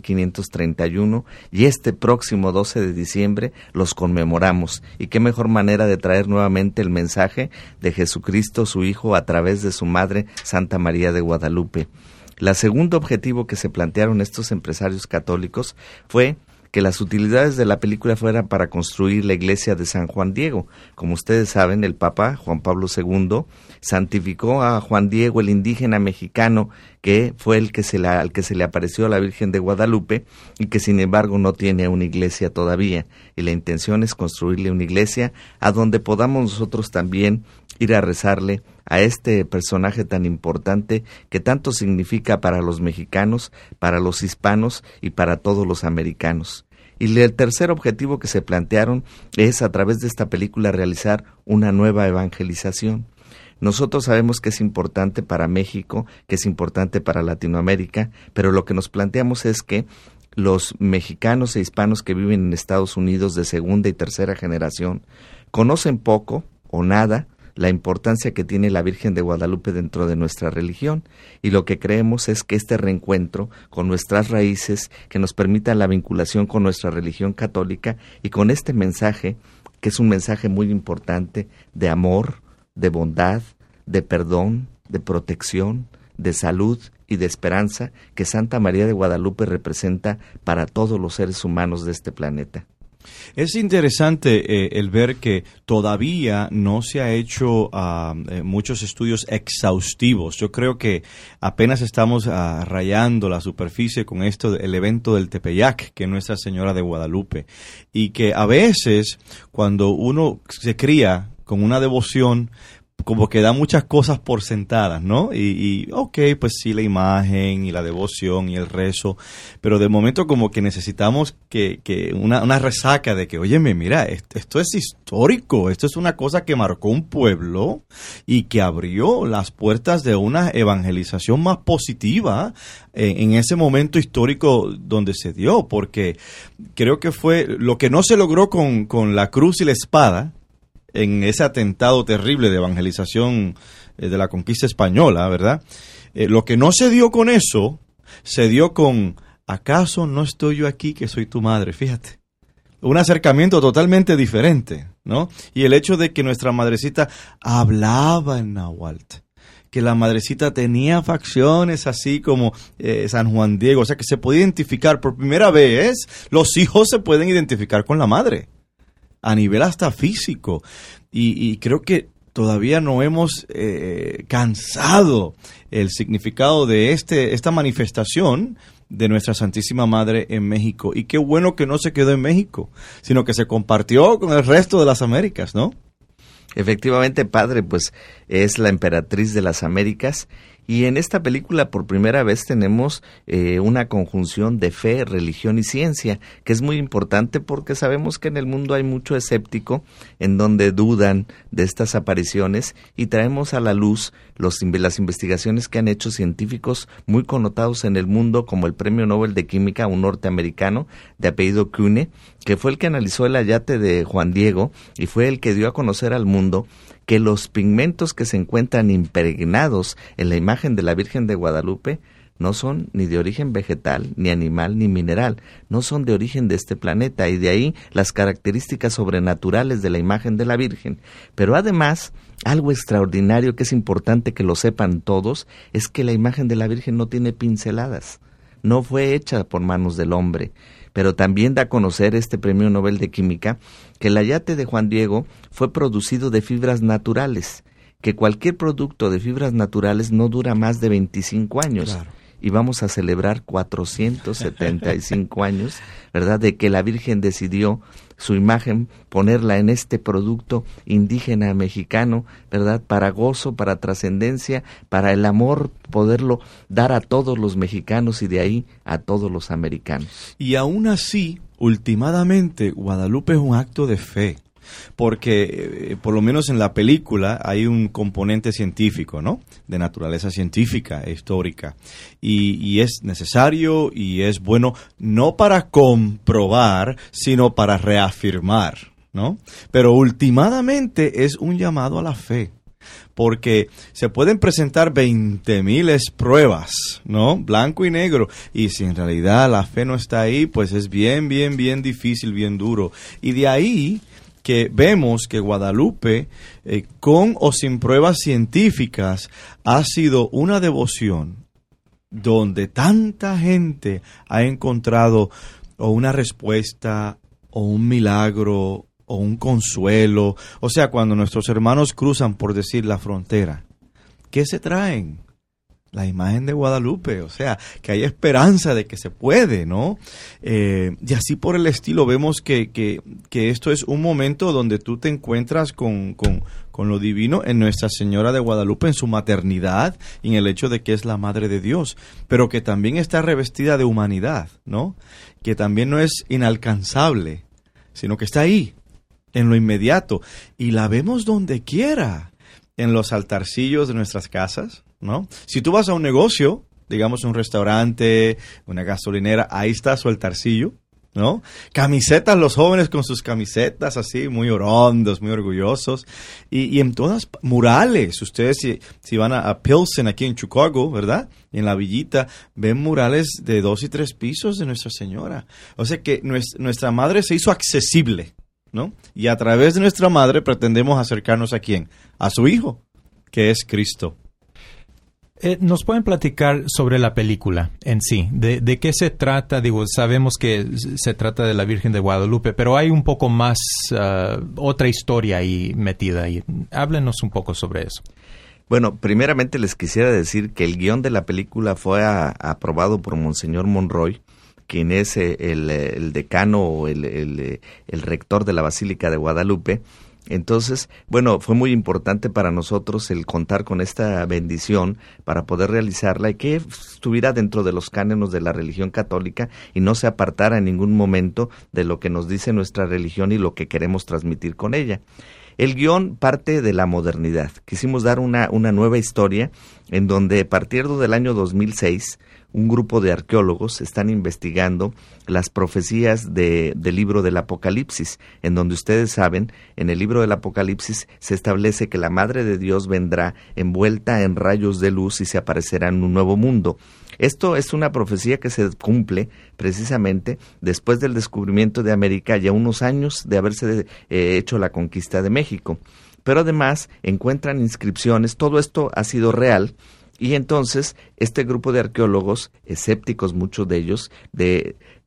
1531 y este próximo 12 de diciembre los conmemoramos. Y qué mejor manera de traer nuevamente el mensaje de Jesucristo, su Hijo, a través de su Madre, Santa María de Guadalupe. El segundo objetivo que se plantearon estos empresarios católicos fue que las utilidades de la película fueran para construir la iglesia de San Juan Diego. Como ustedes saben, el Papa Juan Pablo II santificó a Juan Diego, el indígena mexicano, que fue al que se le apareció a la Virgen de Guadalupe y que sin embargo no tiene una iglesia todavía. Y la intención es construirle una iglesia a donde podamos nosotros también ir a rezarle a este personaje tan importante que tanto significa para los mexicanos, para los hispanos y para todos los americanos. Y el tercer objetivo que se plantearon es, a través de esta película, realizar una nueva evangelización. Nosotros sabemos que es importante para México, que es importante para Latinoamérica, pero lo que nos planteamos es que los mexicanos e hispanos que viven en Estados Unidos de segunda y tercera generación conocen poco o nada la importancia que tiene la Virgen de Guadalupe dentro de nuestra religión, y lo que creemos es que este reencuentro con nuestras raíces, que nos permita la vinculación con nuestra religión católica y con este mensaje, que es un mensaje muy importante de amor, de bondad, de perdón, de protección, de salud y de esperanza, que Santa María de Guadalupe representa para todos los seres humanos de este planeta. Es interesante el ver que todavía no se ha hecho muchos estudios exhaustivos. Yo creo que apenas estamos rayando la superficie con el evento del Tepeyac, que es Nuestra Señora de Guadalupe, y que a veces cuando uno se cría con una devoción, como que da muchas cosas por sentadas, ¿no? Y ok, pues sí, la imagen y la devoción y el rezo, pero de momento como que necesitamos que una resaca de que, óyeme, mira, esto es histórico, esto es una cosa que marcó un pueblo y que abrió las puertas de una evangelización más positiva en ese momento histórico donde se dio, porque creo que fue lo que no se logró con la cruz y la espada, en ese atentado terrible de evangelización de la conquista española, ¿verdad? Lo que no se dio con eso, se dio con, ¿acaso no estoy yo aquí que soy tu madre? Fíjate, un acercamiento totalmente diferente, ¿no? Y el hecho de que nuestra madrecita hablaba en náhuatl, que la madrecita tenía facciones así como San Juan Diego, o sea que se podía identificar por primera vez, los hijos se pueden identificar con la madre, a nivel hasta físico, y creo que todavía no hemos cansado el significado de esta manifestación de nuestra Santísima Madre en México. Y qué bueno que no se quedó en México, sino que se compartió con el resto de las Américas, ¿no? Efectivamente, padre, pues es la emperatriz de las Américas. Y en esta película por primera vez tenemos una conjunción de fe, religión y ciencia, que es muy importante porque sabemos que en el mundo hay mucho escéptico en donde dudan de estas apariciones, y traemos a la luz las investigaciones que han hecho científicos muy connotados en el mundo, como el Premio Nobel de Química, un norteamericano de apellido Kuhne, que fue el que analizó el ayate de Juan Diego y fue el que dio a conocer al mundo que los pigmentos que se encuentran impregnados en la imagen de la Virgen de Guadalupe no son ni de origen vegetal, ni animal, ni mineral, no son de origen de este planeta, y de ahí las características sobrenaturales de la imagen de la Virgen. Pero además, algo extraordinario que es importante que lo sepan todos, es que la imagen de la Virgen no tiene pinceladas, no fue hecha por manos del hombre. Pero también da a conocer este Premio Nobel de Química que el ayate de Juan Diego fue producido de fibras naturales, que cualquier producto de fibras naturales no dura más de 25 años. Claro. Y vamos a celebrar 475 años, ¿verdad?, de que la Virgen decidió su imagen ponerla en este producto indígena mexicano, ¿verdad?, para gozo, para trascendencia, para el amor, poderlo dar a todos los mexicanos y de ahí a todos los americanos. Y aún así, últimamente, Guadalupe es un acto de fe. Porque por lo menos en la película hay un componente científico, ¿no? De naturaleza científica, histórica. Y es necesario y es bueno no para comprobar, sino para reafirmar, ¿no? Pero últimamente es un llamado a la fe. Porque se pueden presentar 20,000 pruebas, ¿no? Blanco y negro. Y si en realidad la fe no está ahí, pues es bien difícil, bien duro. Y de ahí que vemos que Guadalupe, con o sin pruebas científicas, ha sido una devoción donde tanta gente ha encontrado o una respuesta, o un milagro, o un consuelo. O sea, cuando nuestros hermanos cruzan, por decir, la frontera, ¿qué se traen? La imagen de Guadalupe, o sea, que hay esperanza de que se puede, ¿no? Y así por el estilo, vemos que esto es un momento donde tú te encuentras con lo divino en Nuestra Señora de Guadalupe, en su maternidad y en el hecho de que es la Madre de Dios, pero que también está revestida de humanidad, ¿no? Que también no es inalcanzable, sino que está ahí, en lo inmediato, y la vemos donde quiera, en los altarcillos de nuestras casas, ¿no? Si tú vas a un negocio, digamos un restaurante, una gasolinera, ahí está su altarcillo, ¿no? Camisetas, los jóvenes con sus camisetas así, muy orondos, muy orgullosos, y en todas, murales. Ustedes si van a Pilsen, aquí en Chicago, ¿verdad?, y en la villita, ven murales de 2 y 3 pisos de Nuestra Señora. O sea que nuestra Madre se hizo accesible, ¿no? Y a través de nuestra Madre pretendemos acercarnos ¿a quién? A su Hijo, que es Cristo. ¿Nos pueden platicar sobre la película en sí? ¿De qué se trata? Digo, sabemos que se trata de la Virgen de Guadalupe, pero hay un poco más, otra historia ahí metida ahí. Háblenos un poco sobre eso. Bueno, primeramente les quisiera decir que el guión de la película fue aprobado por Monseñor Monroy, quien es el decano o el rector de la Basílica de Guadalupe. Entonces, bueno, fue muy importante para nosotros el contar con esta bendición para poder realizarla y que estuviera dentro de los cánones de la religión católica y no se apartara en ningún momento de lo que nos dice nuestra religión y lo que queremos transmitir con ella. El guión parte de la modernidad. Quisimos dar una nueva historia en donde, partiendo del año 2006, un grupo de arqueólogos están investigando las profecías del libro del Apocalipsis, en donde ustedes saben, en el libro del Apocalipsis se establece que la Madre de Dios vendrá envuelta en rayos de luz y se aparecerá en un nuevo mundo. Esto es una profecía que se cumple precisamente después del descubrimiento de América, ya unos años de haberse hecho la conquista de México. Pero además encuentran inscripciones, todo esto ha sido real. Y entonces este grupo de arqueólogos, escépticos muchos de ellos,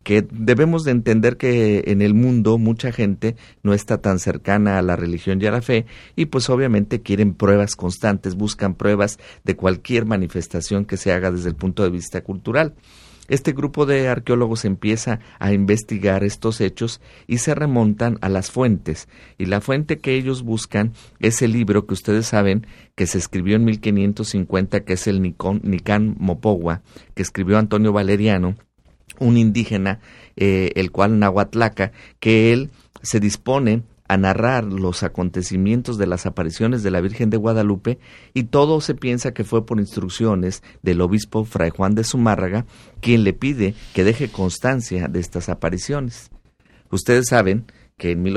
que debemos de entender que en el mundo mucha gente no está tan cercana a la religión y a la fe, y pues obviamente quieren pruebas constantes, buscan pruebas de cualquier manifestación que se haga desde el punto de vista cultural. Este grupo de arqueólogos empieza a investigar estos hechos y se remontan a las fuentes. Y la fuente que ellos buscan es el libro que ustedes saben que se escribió en 1550, que es el Nican Mopogua, que escribió Antonio Valeriano, un indígena, el cual Nahuatlaca, que él se dispone a narrar los acontecimientos de las apariciones de la Virgen de Guadalupe, y todo se piensa que fue por instrucciones del obispo Fray Juan de Zumárraga, quien le pide que deje constancia de estas apariciones. Ustedes saben que en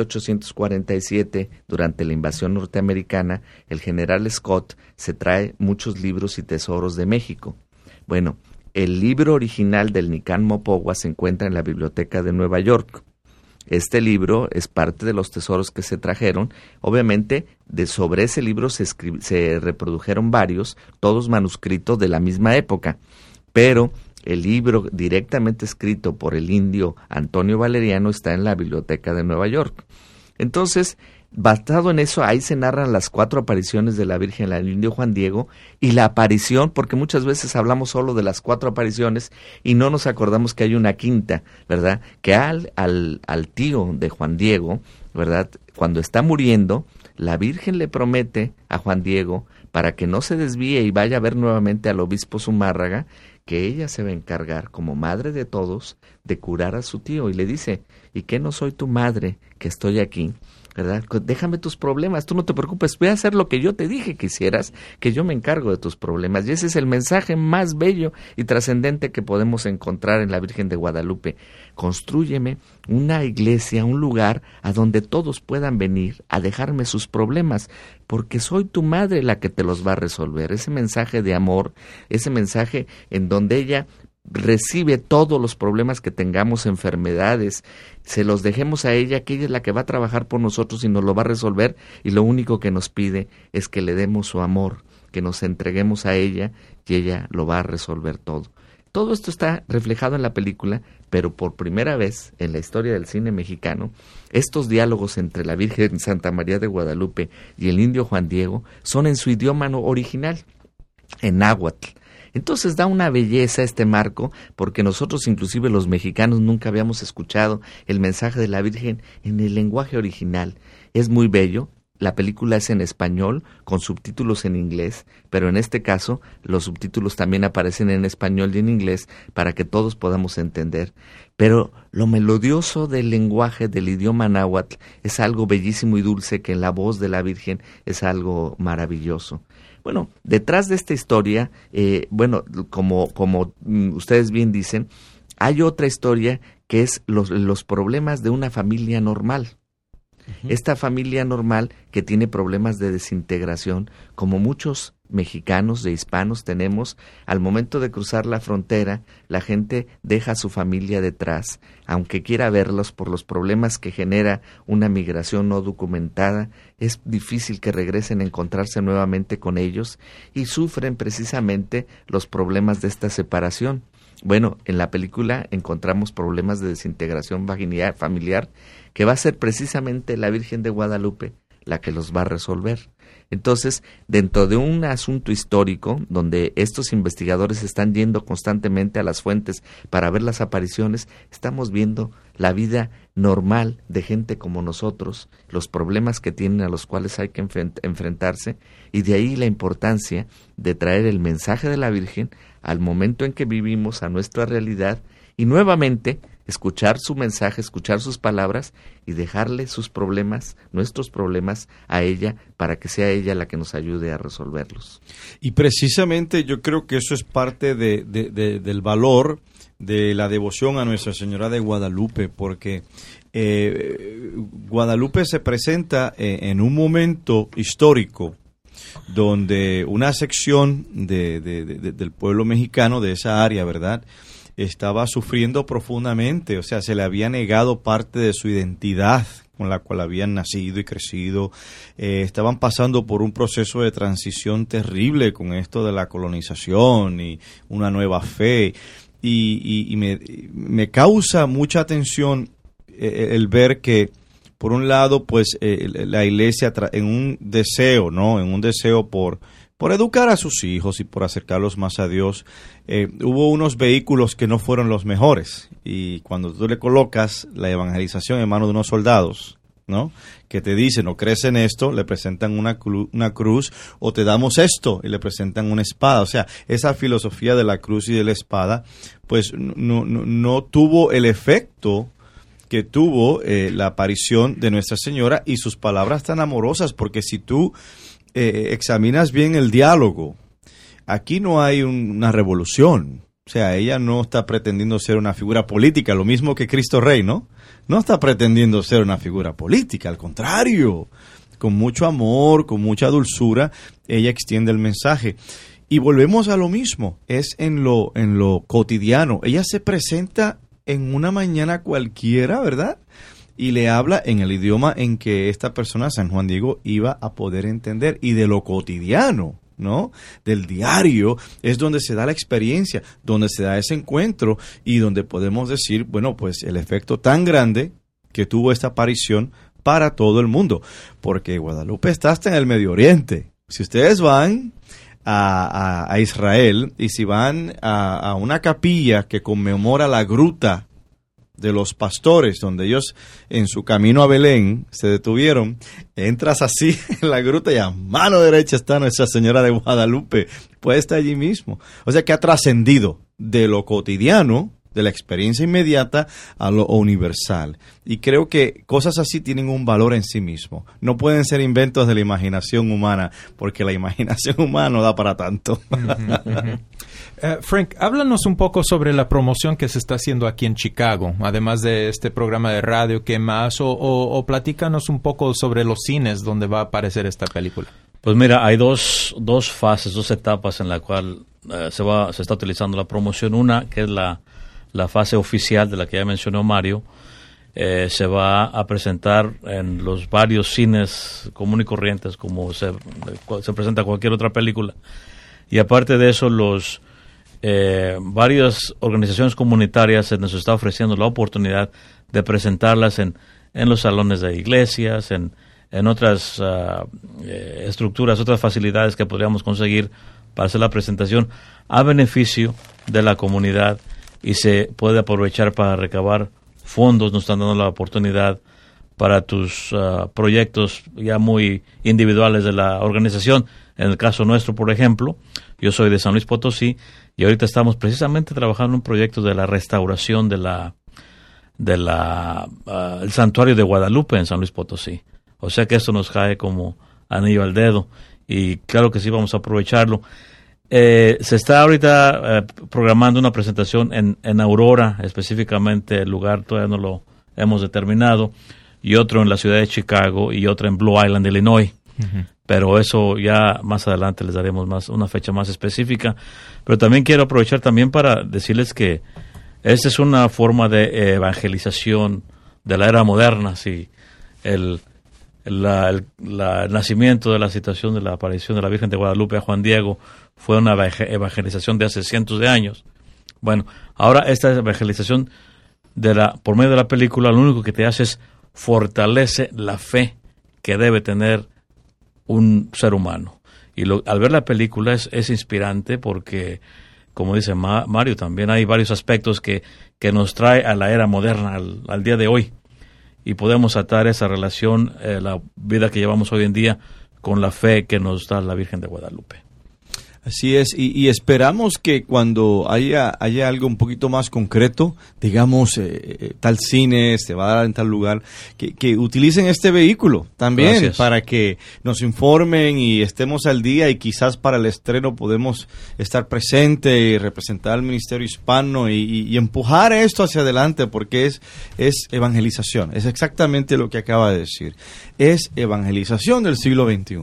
1847, durante la invasión norteamericana, el general Scott se trae muchos libros y tesoros de México. Bueno, el libro original del Nican Mopogua se encuentra en la Biblioteca de Nueva York. Este libro es parte de los tesoros que se trajeron. Obviamente, sobre ese libro se reprodujeron varios, todos manuscritos de la misma época, pero el libro directamente escrito por el indio Antonio Valeriano está en la Biblioteca de Nueva York. Entonces, basado en eso, ahí se narran las 4 apariciones de la Virgen al indio Juan Diego, y la aparición, porque muchas veces hablamos solo de las 4 apariciones y no nos acordamos que hay una quinta, ¿verdad? Que al tío de Juan Diego, ¿verdad? Cuando está muriendo, la Virgen le promete a Juan Diego, para que no se desvíe y vaya a ver nuevamente al obispo Zumárraga, que ella se va a encargar, como madre de todos, de curar a su tío. Y le dice, ¿y qué no soy tu madre, que estoy aquí? ¿Verdad? Déjame tus problemas, tú no te preocupes, voy a hacer lo que yo te dije que hicieras, que yo me encargo de tus problemas. Y ese es el mensaje más bello y trascendente que podemos encontrar en la Virgen de Guadalupe. Constrúyeme una iglesia, un lugar a donde todos puedan venir a dejarme sus problemas, porque soy tu madre la que te los va a resolver. Ese mensaje de amor, ese mensaje en donde ella recibe todos los problemas que tengamos, enfermedades, se los dejemos a ella, que ella es la que va a trabajar por nosotros y nos lo va a resolver, y lo único que nos pide es que le demos su amor, que nos entreguemos a ella, y ella lo va a resolver todo. Todo esto está reflejado en la película, pero por primera vez en la historia del cine mexicano, estos diálogos entre la Virgen Santa María de Guadalupe y el indio Juan Diego son en su idioma original, en náhuatl. Entonces da una belleza este marco, porque nosotros, inclusive los mexicanos, nunca habíamos escuchado el mensaje de la Virgen en el lenguaje original. Es muy bello. La película es en español, con subtítulos en inglés, pero en este caso los subtítulos también aparecen en español y en inglés para que todos podamos entender. Pero lo melodioso del lenguaje del idioma náhuatl es algo bellísimo y dulce, que en la voz de la Virgen es algo maravilloso. Bueno, detrás de esta historia, como ustedes bien dicen, hay otra historia que es los problemas de una familia normal. Uh-huh. Esta familia normal que tiene problemas de desintegración, como muchos mexicanos, de hispanos tenemos. Al momento de cruzar la frontera, la gente deja a su familia detrás, aunque quiera verlos, por los problemas que genera una migración no documentada. Es difícil que regresen a encontrarse nuevamente con ellos, y sufren precisamente los problemas de esta separación. Bueno, en la película encontramos problemas de desintegración familiar, que va a ser precisamente la Virgen de Guadalupe la que los va a resolver. Entonces, dentro de un asunto histórico, donde estos investigadores están yendo constantemente a las fuentes para ver las apariciones, estamos viendo la vida normal de gente como nosotros, los problemas que tienen, a los cuales hay que enfrentarse, y de ahí la importancia de traer el mensaje de la Virgen al momento en que vivimos, a nuestra realidad, y nuevamente escuchar su mensaje, escuchar sus palabras y dejarle sus problemas, nuestros problemas, a ella, para que sea ella la que nos ayude a resolverlos. Y precisamente yo creo que eso es parte del valor de la devoción a Nuestra Señora de Guadalupe, porque Guadalupe se presenta en un momento histórico donde una sección del pueblo mexicano, de esa área, ¿verdad?, estaba sufriendo profundamente. O sea, se le había negado parte de su identidad con la cual habían nacido y crecido. Estaban pasando por un proceso de transición terrible con esto de la colonización y una nueva fe. y me causa mucha atención el ver que, por un lado, pues la iglesia en un deseo, ¿no? En un deseo por educar a sus hijos y por acercarlos más a Dios, hubo unos vehículos que no fueron los mejores. Y cuando tú le colocas la evangelización en manos de unos soldados, ¿no? Que te dicen, o crees en esto, le presentan una cruz, o te damos esto, y le presentan una espada. O sea, esa filosofía de la cruz y de la espada, pues no tuvo el efecto que tuvo la aparición de Nuestra Señora y sus palabras tan amorosas, porque si tú examinas bien el diálogo, aquí no hay una revolución. O sea, ella no está pretendiendo ser una figura política, lo mismo que Cristo Rey, ¿no? No está pretendiendo ser una figura política, al contrario, con mucho amor, con mucha dulzura, ella extiende el mensaje. Y volvemos a lo mismo, es en lo cotidiano. Ella se presenta en una mañana cualquiera, ¿verdad? Y le habla en el idioma en que esta persona, San Juan Diego, iba a poder entender, y de lo cotidiano, ¿no? Del diario es donde se da la experiencia, donde se da ese encuentro y donde podemos decir, bueno, pues el efecto tan grande que tuvo esta aparición para todo el mundo, porque Guadalupe está hasta en el Medio Oriente. Si ustedes van a Israel y si van a una capilla que conmemora la gruta de los pastores, donde ellos en su camino a Belén se detuvieron, entras así en la gruta y a mano derecha está Nuestra Señora de Guadalupe, puesta allí mismo. O sea que ha trascendido de lo cotidiano, de la experiencia inmediata, a lo universal. Y creo que cosas así tienen un valor en sí mismo. No pueden ser inventos de la imaginación humana, porque la imaginación humana no da para tanto. Frank, háblanos un poco sobre la promoción que se está haciendo aquí en Chicago, además de este programa de radio, ¿qué más? O platícanos un poco sobre los cines donde va a aparecer esta película. Pues mira, hay dos fases, dos etapas en la cual se está utilizando la promoción. Una, que es la fase oficial de la que ya mencionó Mario, se va a presentar en los varios cines comunes y corrientes, como se presenta cualquier otra película. Y aparte de eso, varias organizaciones comunitarias se nos está ofreciendo la oportunidad de presentarlas en los salones de iglesias, en otras estructuras, otras facilidades que podríamos conseguir para hacer la presentación a beneficio de la comunidad, y se puede aprovechar para recabar fondos. Nos están dando la oportunidad para tus proyectos ya muy individuales de la organización. En el caso nuestro, por ejemplo, yo soy de San Luis Potosí y ahorita estamos precisamente trabajando en un proyecto de la restauración el santuario de Guadalupe en San Luis Potosí. O sea que esto nos cae como anillo al dedo, y claro que sí, vamos a aprovecharlo. Se está ahorita programando una presentación en Aurora, específicamente el lugar todavía no lo hemos determinado, y otro en la ciudad de Chicago y otro en Blue Island, Illinois. Uh-huh. Pero eso ya más adelante les daremos una fecha más específica. Pero también quiero aprovechar también para decirles que esta es una forma de evangelización de la era moderna. Sí, el nacimiento de la situación de la aparición de la Virgen de Guadalupe a Juan Diego fue una evangelización de hace cientos de años. Bueno, ahora esta evangelización por medio de la película, lo único que te hace es fortalece la fe que debe tener un ser humano. Y al ver la película es inspirante, porque, como dice Mario, también hay varios aspectos que nos trae a la era moderna, al día de hoy. Y podemos atar esa relación, la vida que llevamos hoy en día, con la fe que nos da la Virgen de Guadalupe. Así es, y esperamos que cuando haya algo un poquito más concreto, digamos, tal cine se va a dar en tal lugar, que utilicen este vehículo también. Gracias. Para que nos informen y estemos al día, y quizás para el estreno podemos estar presente y representar al Ministerio Hispano y empujar esto hacia adelante, porque es evangelización, es exactamente lo que acaba de decir, es evangelización del siglo XXI.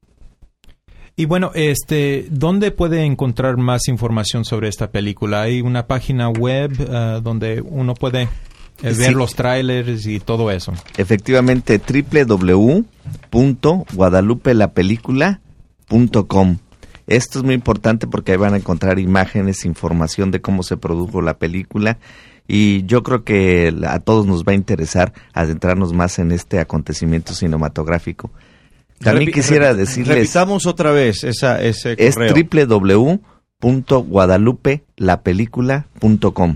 Y bueno, ¿dónde puede encontrar más información sobre esta película? ¿Hay una página web donde uno puede ver los trailers y todo eso? Efectivamente, www.guadalupelapelicula.com. Esto es muy importante porque ahí van a encontrar imágenes, información de cómo se produjo la película, y yo creo que a todos nos va a interesar adentrarnos más en este acontecimiento cinematográfico. También quisiera decirles... Repitamos otra vez ese es correo. www.guadalupelapelicula.com.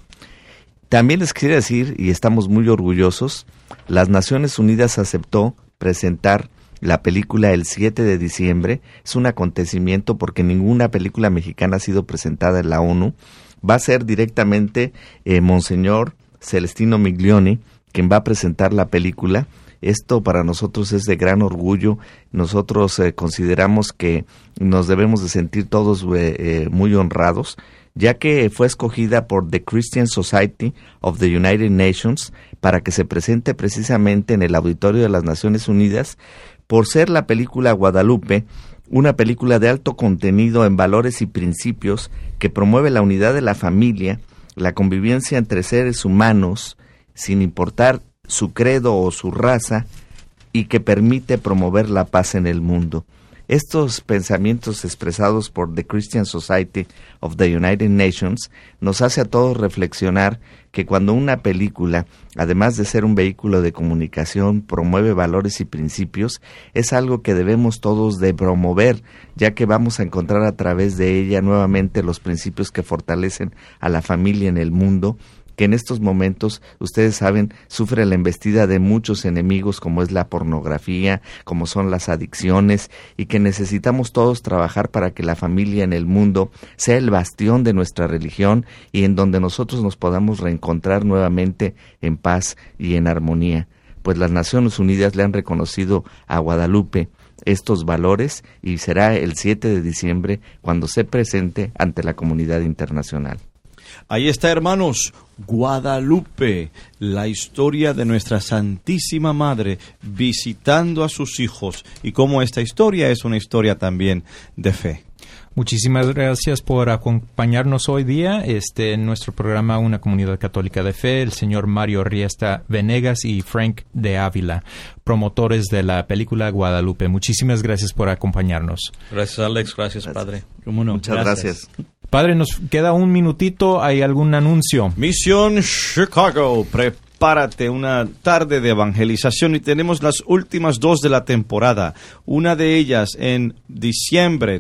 También les quisiera decir, y estamos muy orgullosos, las Naciones Unidas aceptó presentar la película el 7 de diciembre. Es un acontecimiento porque ninguna película mexicana ha sido presentada en la ONU. Va a ser directamente Monseñor Celestino Miglioni quien va a presentar la película. Esto para nosotros es de gran orgullo. Nosotros consideramos que nos debemos de sentir todos muy honrados, ya que fue escogida por The Christian Society of the United Nations para que se presente precisamente en el Auditorio de las Naciones Unidas, por ser la película Guadalupe, una película de alto contenido en valores y principios que promueve la unidad de la familia, la convivencia entre seres humanos, sin importar su credo o su raza, y que permite promover la paz en el mundo. Estos pensamientos expresados por The Christian Society of the United Nations nos hace a todos reflexionar que cuando una película, además de ser un vehículo de comunicación, promueve valores y principios, es algo que debemos todos de promover, ya que vamos a encontrar a través de ella nuevamente los principios que fortalecen a la familia en el mundo, que en estos momentos, ustedes saben, sufre la embestida de muchos enemigos como es la pornografía, como son las adicciones, y que necesitamos todos trabajar para que la familia en el mundo sea el bastión de nuestra religión y en donde nosotros nos podamos reencontrar nuevamente en paz y en armonía. Pues las Naciones Unidas le han reconocido a Guadalupe estos valores y será el 7 de diciembre cuando se presente ante la comunidad internacional. Ahí está, hermanos, Guadalupe, la historia de nuestra Santísima Madre visitando a sus hijos, y cómo esta historia es una historia también de fe. Muchísimas gracias por acompañarnos hoy día en nuestro programa Una Comunidad Católica de Fe, el señor Mario Riesta Venegas y Frank de Ávila, promotores de la película Guadalupe. Muchísimas gracias por acompañarnos. Gracias, Alex. Gracias, Padre. ¿Cómo no? Muchas gracias. Padre, nos queda un minutito. ¿Hay algún anuncio? Misión Chicago, prepárate, una tarde de evangelización, y tenemos las últimas 2 de la temporada. Una de ellas en diciembre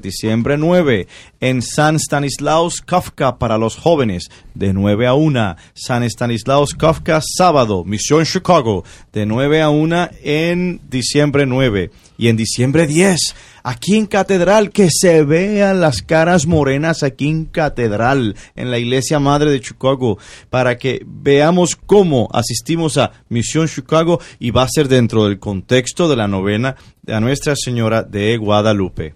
9, en San Stanislaus Kafka para los jóvenes, de 9 a 1. San Stanislaus Kafka, sábado, Misión Chicago, de 9 a 1 en diciembre 9. Y en diciembre 10, aquí en Catedral, que se vean las caras morenas aquí en Catedral, en la Iglesia Madre de Chicago, para que veamos cómo asistimos a Misión Chicago, y va a ser dentro del contexto de la novena a Nuestra Señora de Guadalupe.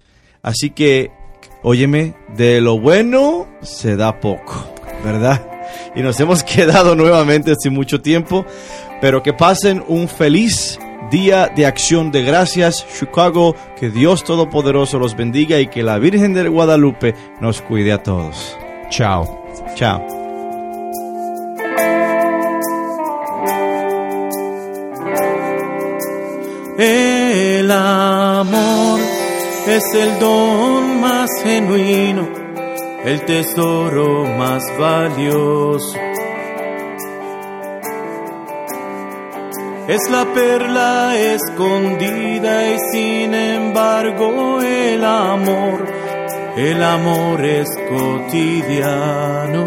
Así que, óyeme, de lo bueno se da poco, ¿verdad? Y nos hemos quedado nuevamente sin mucho tiempo, pero que pasen un feliz Día de Acción de Gracias, Chicago. Que Dios Todopoderoso los bendiga y que la Virgen de Guadalupe nos cuide a todos. Chao. Chao. El amor es el don más genuino, el tesoro más valioso. Es la perla escondida y sin embargo el amor es cotidiano.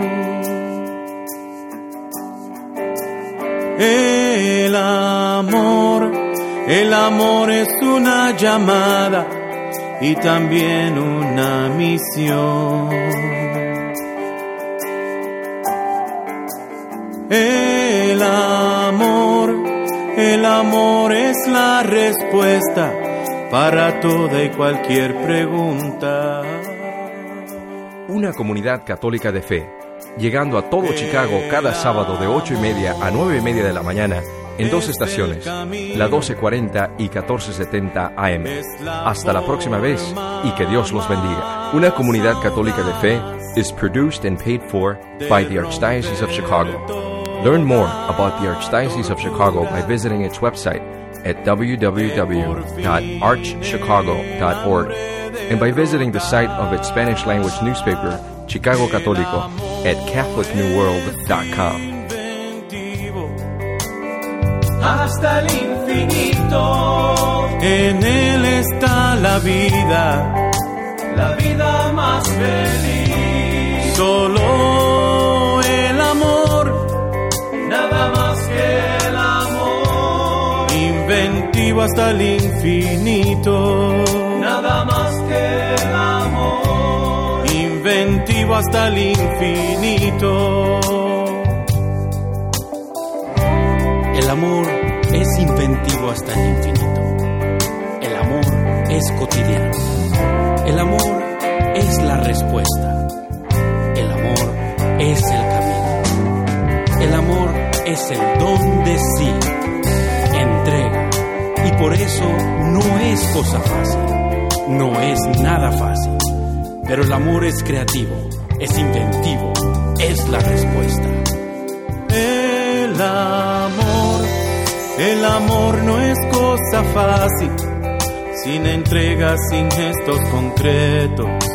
El amor es una llamada y también una misión. El amor es la respuesta para toda y cualquier pregunta. Una comunidad católica de fe, llegando a todo Chicago cada sábado de 8:30 a 9:30 de la mañana en 2 estaciones, la 1240 y 1470 AM. Hasta la próxima vez y que Dios los bendiga. Una comunidad católica de fe is produced and paid for by the Archdiocese of Chicago. Learn more about the Archdiocese of Chicago by visiting its website at www.archchicago.org and by visiting the site of its Spanish language newspaper, Chicago Católico, at CatholicNewWorld.com. Hasta el infinito, en Él está la vida más feliz. Solo el amor, nada más que el amor. Inventivo hasta el infinito, nada más que el amor. Inventivo hasta el infinito. El amor es inventivo hasta el infinito. El amor es cotidiano. El amor es la respuesta. El amor es el camino. El amor es el don de sí, entrega. Y por eso no es cosa fácil. No es nada fácil. Pero el amor es creativo, es inventivo, es la respuesta. El amor no es cosa fácil, sin entrega, sin gestos concretos.